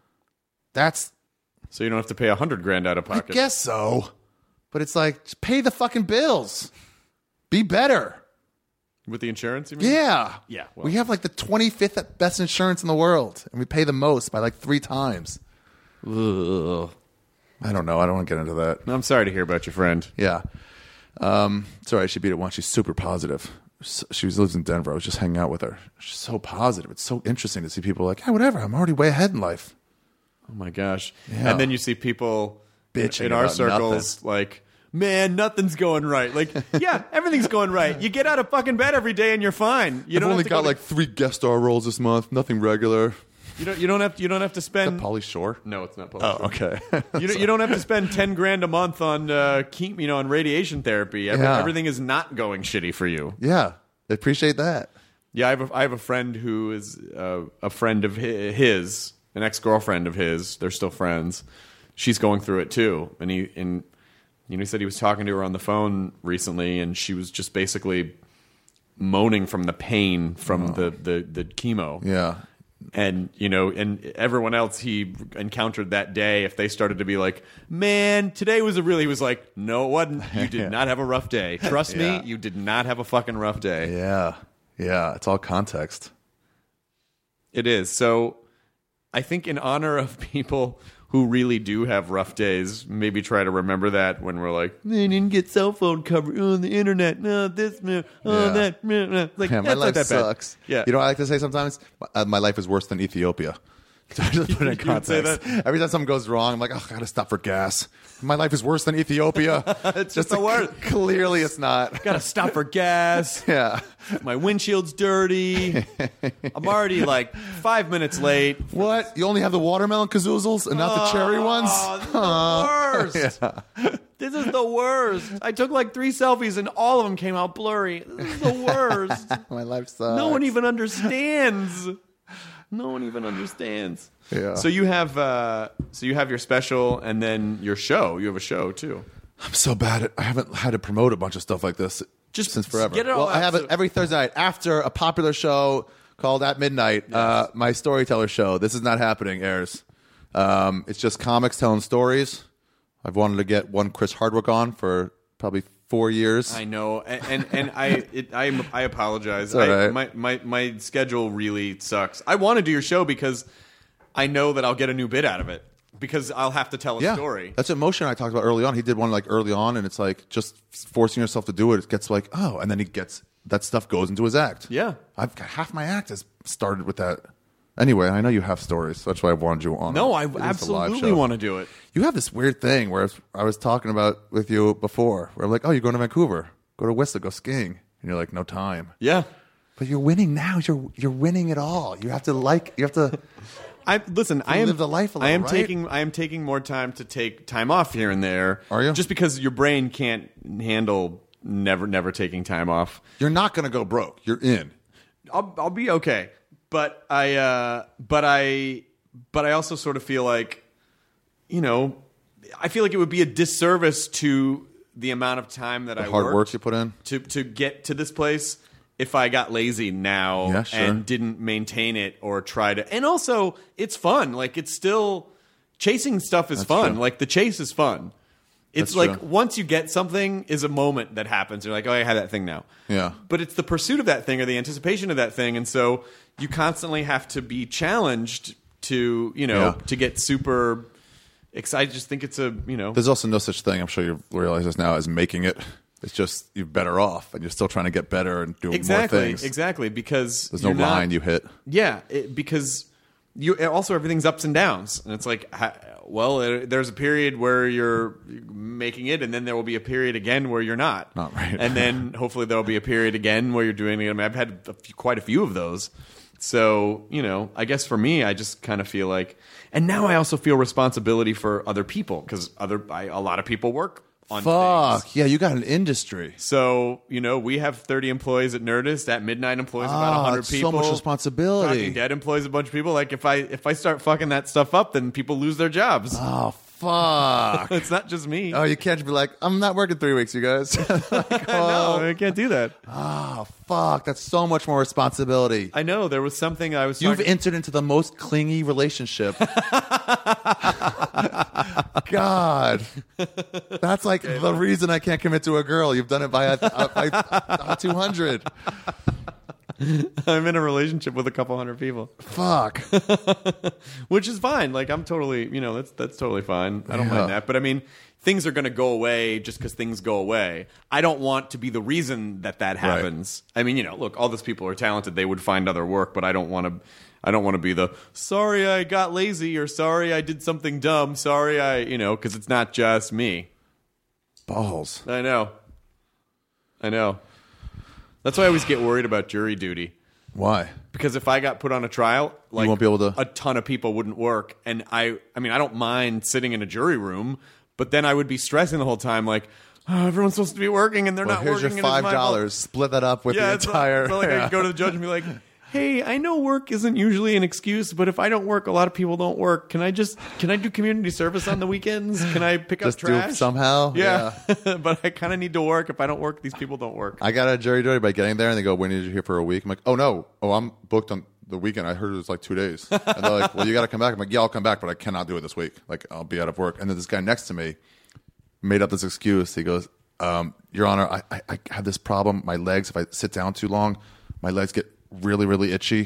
So you don't have to pay $100,000 out of pocket. I guess so. But it's like, just pay the fucking bills. Be better. With the insurance, you mean? Yeah. Yeah, well. We have like the 25th best insurance in the world, and we pay the most by like 3 times. Ugh. I don't know. I don't want to get into that. I'm sorry to hear about your friend. Yeah. It's all right. She beat it once. She's super positive. She lives in Denver. I was just hanging out with her. She's so positive. It's so interesting to see people like, yeah, whatever. I'm already way ahead in life. Oh, my gosh. Yeah. And then you see people Bitching in our about circles like, man, nothing's going right. Like, yeah, everything's going right. You get out of fucking bed every day and you're fine. I've only got like 3 guest star roles this month. Nothing regular. You don't have to spend. Is that Pauly Shore? No, it's not Pauly Shore. Okay. You don't have to spend $10,000 a month on on radiation therapy. Everything is not going shitty for you. Yeah. I appreciate that. Yeah, I have a friend who is a friend of his, an ex-girlfriend of his. They're still friends. She's going through it too, and he said he was talking to her on the phone recently, and she was just basically moaning from the pain from the chemo. Yeah. And and everyone else he encountered that day, if they started to be like, man, today was he was like, no, it wasn't. You did not have a rough day. Trust me, you did not have a fucking rough day. Yeah. Yeah. It's all context. It is. So I think in honor of people who really do have rough days, maybe try to remember that when we're like, they didn't get cell phone coverage on the internet. No, this, that. Like, Yeah, my life that sucks. Bad. Yeah. You know what I like to say sometimes? My life is worse than Ethiopia. So I just put it in You would say context. that? Every time something goes wrong, I'm like, oh, I gotta stop for gas. My life is worse than Ethiopia. It's just the worst. Clearly, it's not. Gotta stop for gas. Yeah. My windshield's dirty. I'm already like 5 minutes late. What? You only have the watermelon kazoozles and not the cherry ones? This is the worst. This is the worst. I took like 3 selfies and all of them came out blurry. This is the worst. My life sucks. No one even understands. No one even understands. Yeah. So you have your special and then your show. You have a show too. I'm so bad at I haven't had to promote a bunch of stuff like this Just since forever. get it all I out have it so- every Thursday night after a popular show called At Midnight. My storyteller show. This is not happening. Airs. It's just comics telling stories. I've wanted to get one Chris Hardwick on for probably 4 years. I know, and I apologize. All right. My schedule really sucks. I want to do your show because I know that I'll get a new bit out of it because I'll have to tell a story. That's what Motion I talked about early on. He did one like early on, and it's like just forcing yourself to do it. It gets like, oh, and then he gets that stuff goes into his act. Yeah. I've got half my act has started with that. Anyway, I know you have stories. So that's why I wanted you on. No, I It is a live absolutely show. want to do it. You have this weird thing where I was talking about with you before, where I'm like, oh, you're going to Vancouver, go to Whistler, go skiing, and you're like, no time. Yeah. But you're winning now. You're winning it all. You have to. I am live the life a little, I am right? taking more time to take time off here and there. Are you? Just because your brain can't handle never taking time off. You're not going to go broke. You're in. I'll be okay. But I also sort of feel like, I feel like it would be a disservice to the amount of time that I Hard worked work you put in to get to this place if I got lazy now Yeah, sure. and didn't maintain it or try to. And also, it's fun. Like, it's still chasing stuff is That's fun. true. Like, the chase is fun. It's That's like true. once you get something is a moment that happens. You're like, oh, I have that thing now. Yeah. But it's the pursuit of that thing or the anticipation of that thing. And so you constantly have to be challenged to, to get super excited. I just think it's There's also no such thing, I'm sure you realize this now, as making it. It's just you're better off, and you're still trying to get better and do more things. Exactly, because There's no line you hit. Yeah, because also everything's ups and downs, and it's like, well, there's a period where you're making it, and then there will be a period again where you're not. Not right. And then hopefully there will be a period again where you're doing it. I mean, I've had quite a few of those. So, I guess for me, I just kind of feel like, and now I also feel responsibility for other people because a lot of people work on things. Yeah, you got an industry. So, we have 30 employees at Nerdist. At Midnight employs about 100 people. So much responsibility. Talking Dead employs a bunch of people. Like, if I start fucking that stuff up, then people lose their jobs. Oh, fuck. It's not just me. Oh, you can't just be like, I'm not working 3 weeks, you guys. No, I can't do that. Oh, fuck. That's so much more responsibility. I know. There was something I was You've entered into the most clingy relationship. God. That's like the reason I can't commit to a girl. You've done it by 200. I'm in a relationship with a couple hundred people. Fuck. Which is fine. Like, I'm totally, that's totally fine. I don't mind that. But I mean, things are going to go away just because things go away. I don't want to be the reason that happens. Right. I mean, look, all those people are talented. They would find other work, but I don't want to be the sorry I got lazy or sorry I did something dumb. Sorry because it's not just me. Balls. I know. That's why I always get worried about jury duty. Why? Because if I got put on a trial, like, you won't be able to... a ton of people wouldn't work. And I don't mind sitting in a jury room, but then I would be stressing the whole time, like, everyone's supposed to be working and they're not working. Here's your $5. Split that up with the entire... So I go to the judge and be like, hey, I know work isn't usually an excuse, but if I don't work, a lot of people don't work. Can I do community service on the weekends? Can I pick up trash? Do it somehow? Yeah. But I kind of need to work. If I don't work, these people don't work. I got a jury duty by getting there, and they go, when did you here for a week? I'm like, oh, no. Oh, I'm booked on the weekend. I heard it was like 2 days. And they're like, well, you got to come back. I'm like, yeah, I'll come back, but I cannot do it this week. Like, I'll be out of work. And then this guy next to me made up this excuse. He goes, Your Honor, I have this problem. My legs, if I sit down too long, my legs get really, really itchy.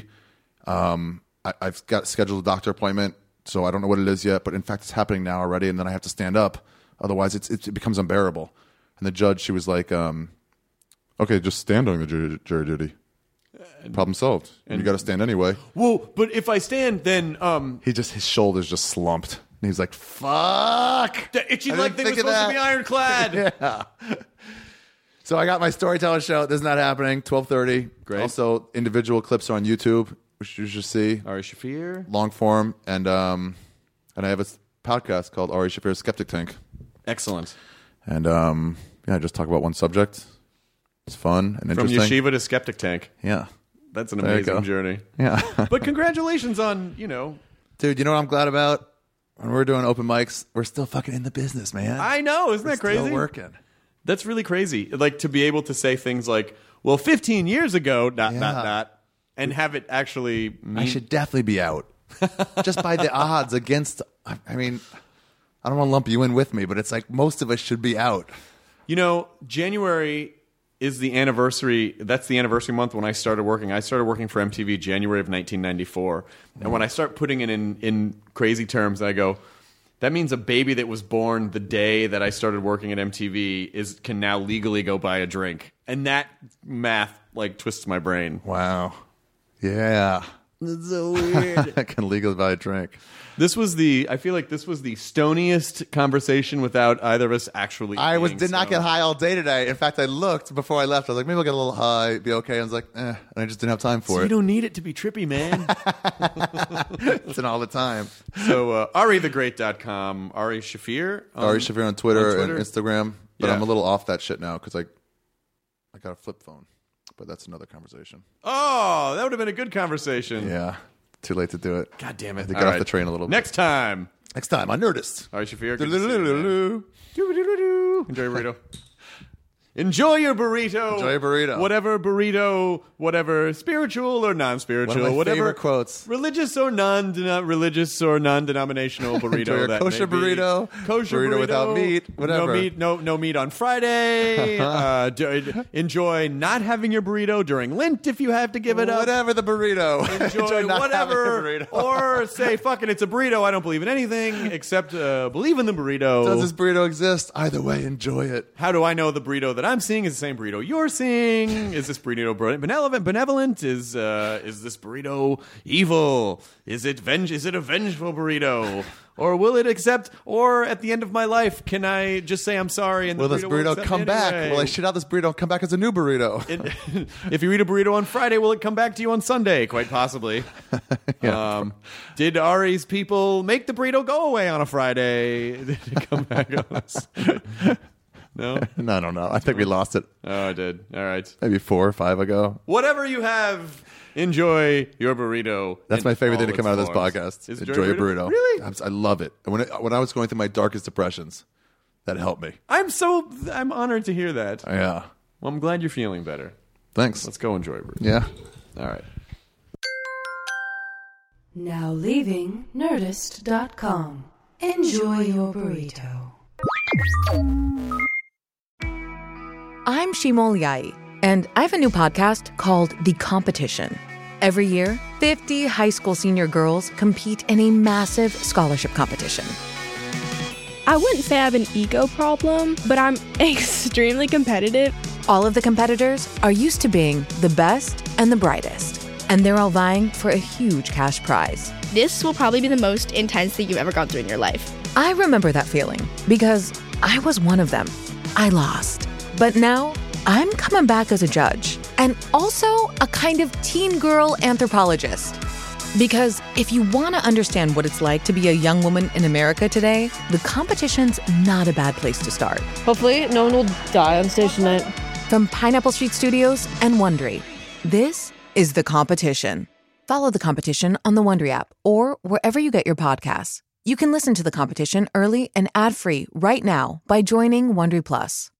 I've got scheduled a doctor appointment, so I don't know what it is yet, but in fact it's happening now already, and then I have to stand up. Otherwise it becomes unbearable. And the judge, she was like, okay, just stand during the jury duty. Problem solved. And you got to stand anyway. Whoa, but if I stand, then... his shoulders just slumped. And he's like, fuck! The itchy leg thing was supposed to be ironclad! Yeah. So I got my storyteller show. This is not happening. 12:30. Great. Also, individual clips are on YouTube, which you should see. Ari Shaffir. Long form. And I have a podcast called Ari Shaffir's Skeptic Tank. Excellent. And I just talk about one subject. It's fun and interesting. From Yeshiva to Skeptic Tank. Yeah. That's an amazing journey. Yeah. But congratulations on, Dude, you know what I'm glad about? When we're doing open mics, we're still fucking in the business, man. I know. Isn't that crazy? Still working. That's really crazy. Like, to be able to say things like, well, 15 years ago, ... and have it actually mean... I should definitely be out. Just by the odds against... I mean, I don't want to lump you in with me, but it's like most of us should be out. January is the anniversary. That's the anniversary month when I started working. I started working for MTV January of 1994. And when I start putting it in crazy terms, I go... That means a baby that was born the day that I started working at MTV can now legally go buy a drink. And that math, twists my brain. Wow. Yeah. That's so weird. I can legally buy a drink. I feel like this was the stoniest conversation without either of us actually did not get high all day today. In fact, I looked before I left. I was like, maybe I'll get a little high, be okay. I was like, And I just didn't have time for it. You don't need it to be trippy, man. It's an all the time. So, AriTheGreat.com, Ari Shaffir. Ari Shaffir on Twitter and Instagram. But I'm a little off that shit now because I got a flip phone. But that's another conversation. Oh, that would have been a good conversation. Yeah. Too late to do it. God damn it. I had to get off the train a little bit. Next time on Nerdist. Ari Shaffir. Enjoy your burrito. Enjoy your burrito. Enjoy your burrito. Whatever, spiritual or non-spiritual. One of my whatever favorite quotes. Religious or non-denominational burrito. Enjoy your kosher burrito. Kosher burrito without meat. Whatever. No meat on Friday. Enjoy not having your burrito during Lent if you have to give it up. Whatever the burrito. Enjoy whatever. Or say, fuck it, it's a burrito. I don't believe in anything except believe in the burrito. Does this burrito exist? Either way, enjoy it. How do I know the burrito that I'm seeing is the same burrito you're seeing. Is this burrito benevolent? Is this burrito evil? Is it a vengeful burrito? Or will it accept? Or at the end of my life, can I just say I'm sorry? And will this burrito come back? Anyway? Will I shit out this burrito and come back as a new burrito? If you eat a burrito on Friday, will it come back to you on Sunday? Quite possibly. Yeah. Did Ari's people make the burrito go away on a Friday? Did it come back on us? No? No, I don't know. I think we lost it. Oh, I did. All right. Maybe 4 or 5 ago. Whatever you have, enjoy your burrito. That's my favorite thing to come out of this forms. podcast. Is enjoy a burrito. Really? I love it. And when I was going through my darkest depressions, that helped me. I'm honored to hear that. Yeah. Well, I'm glad you're feeling better. Thanks. Let's go enjoy a burrito. Yeah. All right. Now leaving Nerdist.com. Enjoy your burrito. I'm Shimol Yai, and I have a new podcast called The Competition. Every year, 50 high school senior girls compete in a massive scholarship competition. I wouldn't say I have an ego problem, but I'm extremely competitive. All of the competitors are used to being the best and the brightest, and they're all vying for a huge cash prize. This will probably be the most intense thing you've ever gone through in your life. I remember that feeling because I was one of them. I lost. But now, I'm coming back as a judge and also a kind of teen girl anthropologist. Because if you want to understand what it's like to be a young woman in America today, the competition's not a bad place to start. Hopefully, no one will die on stage tonight. From Pineapple Street Studios and Wondery, this is The Competition. Follow The Competition on the Wondery app or wherever you get your podcasts. You can listen to The Competition early and ad-free right now by joining Wondery Plus.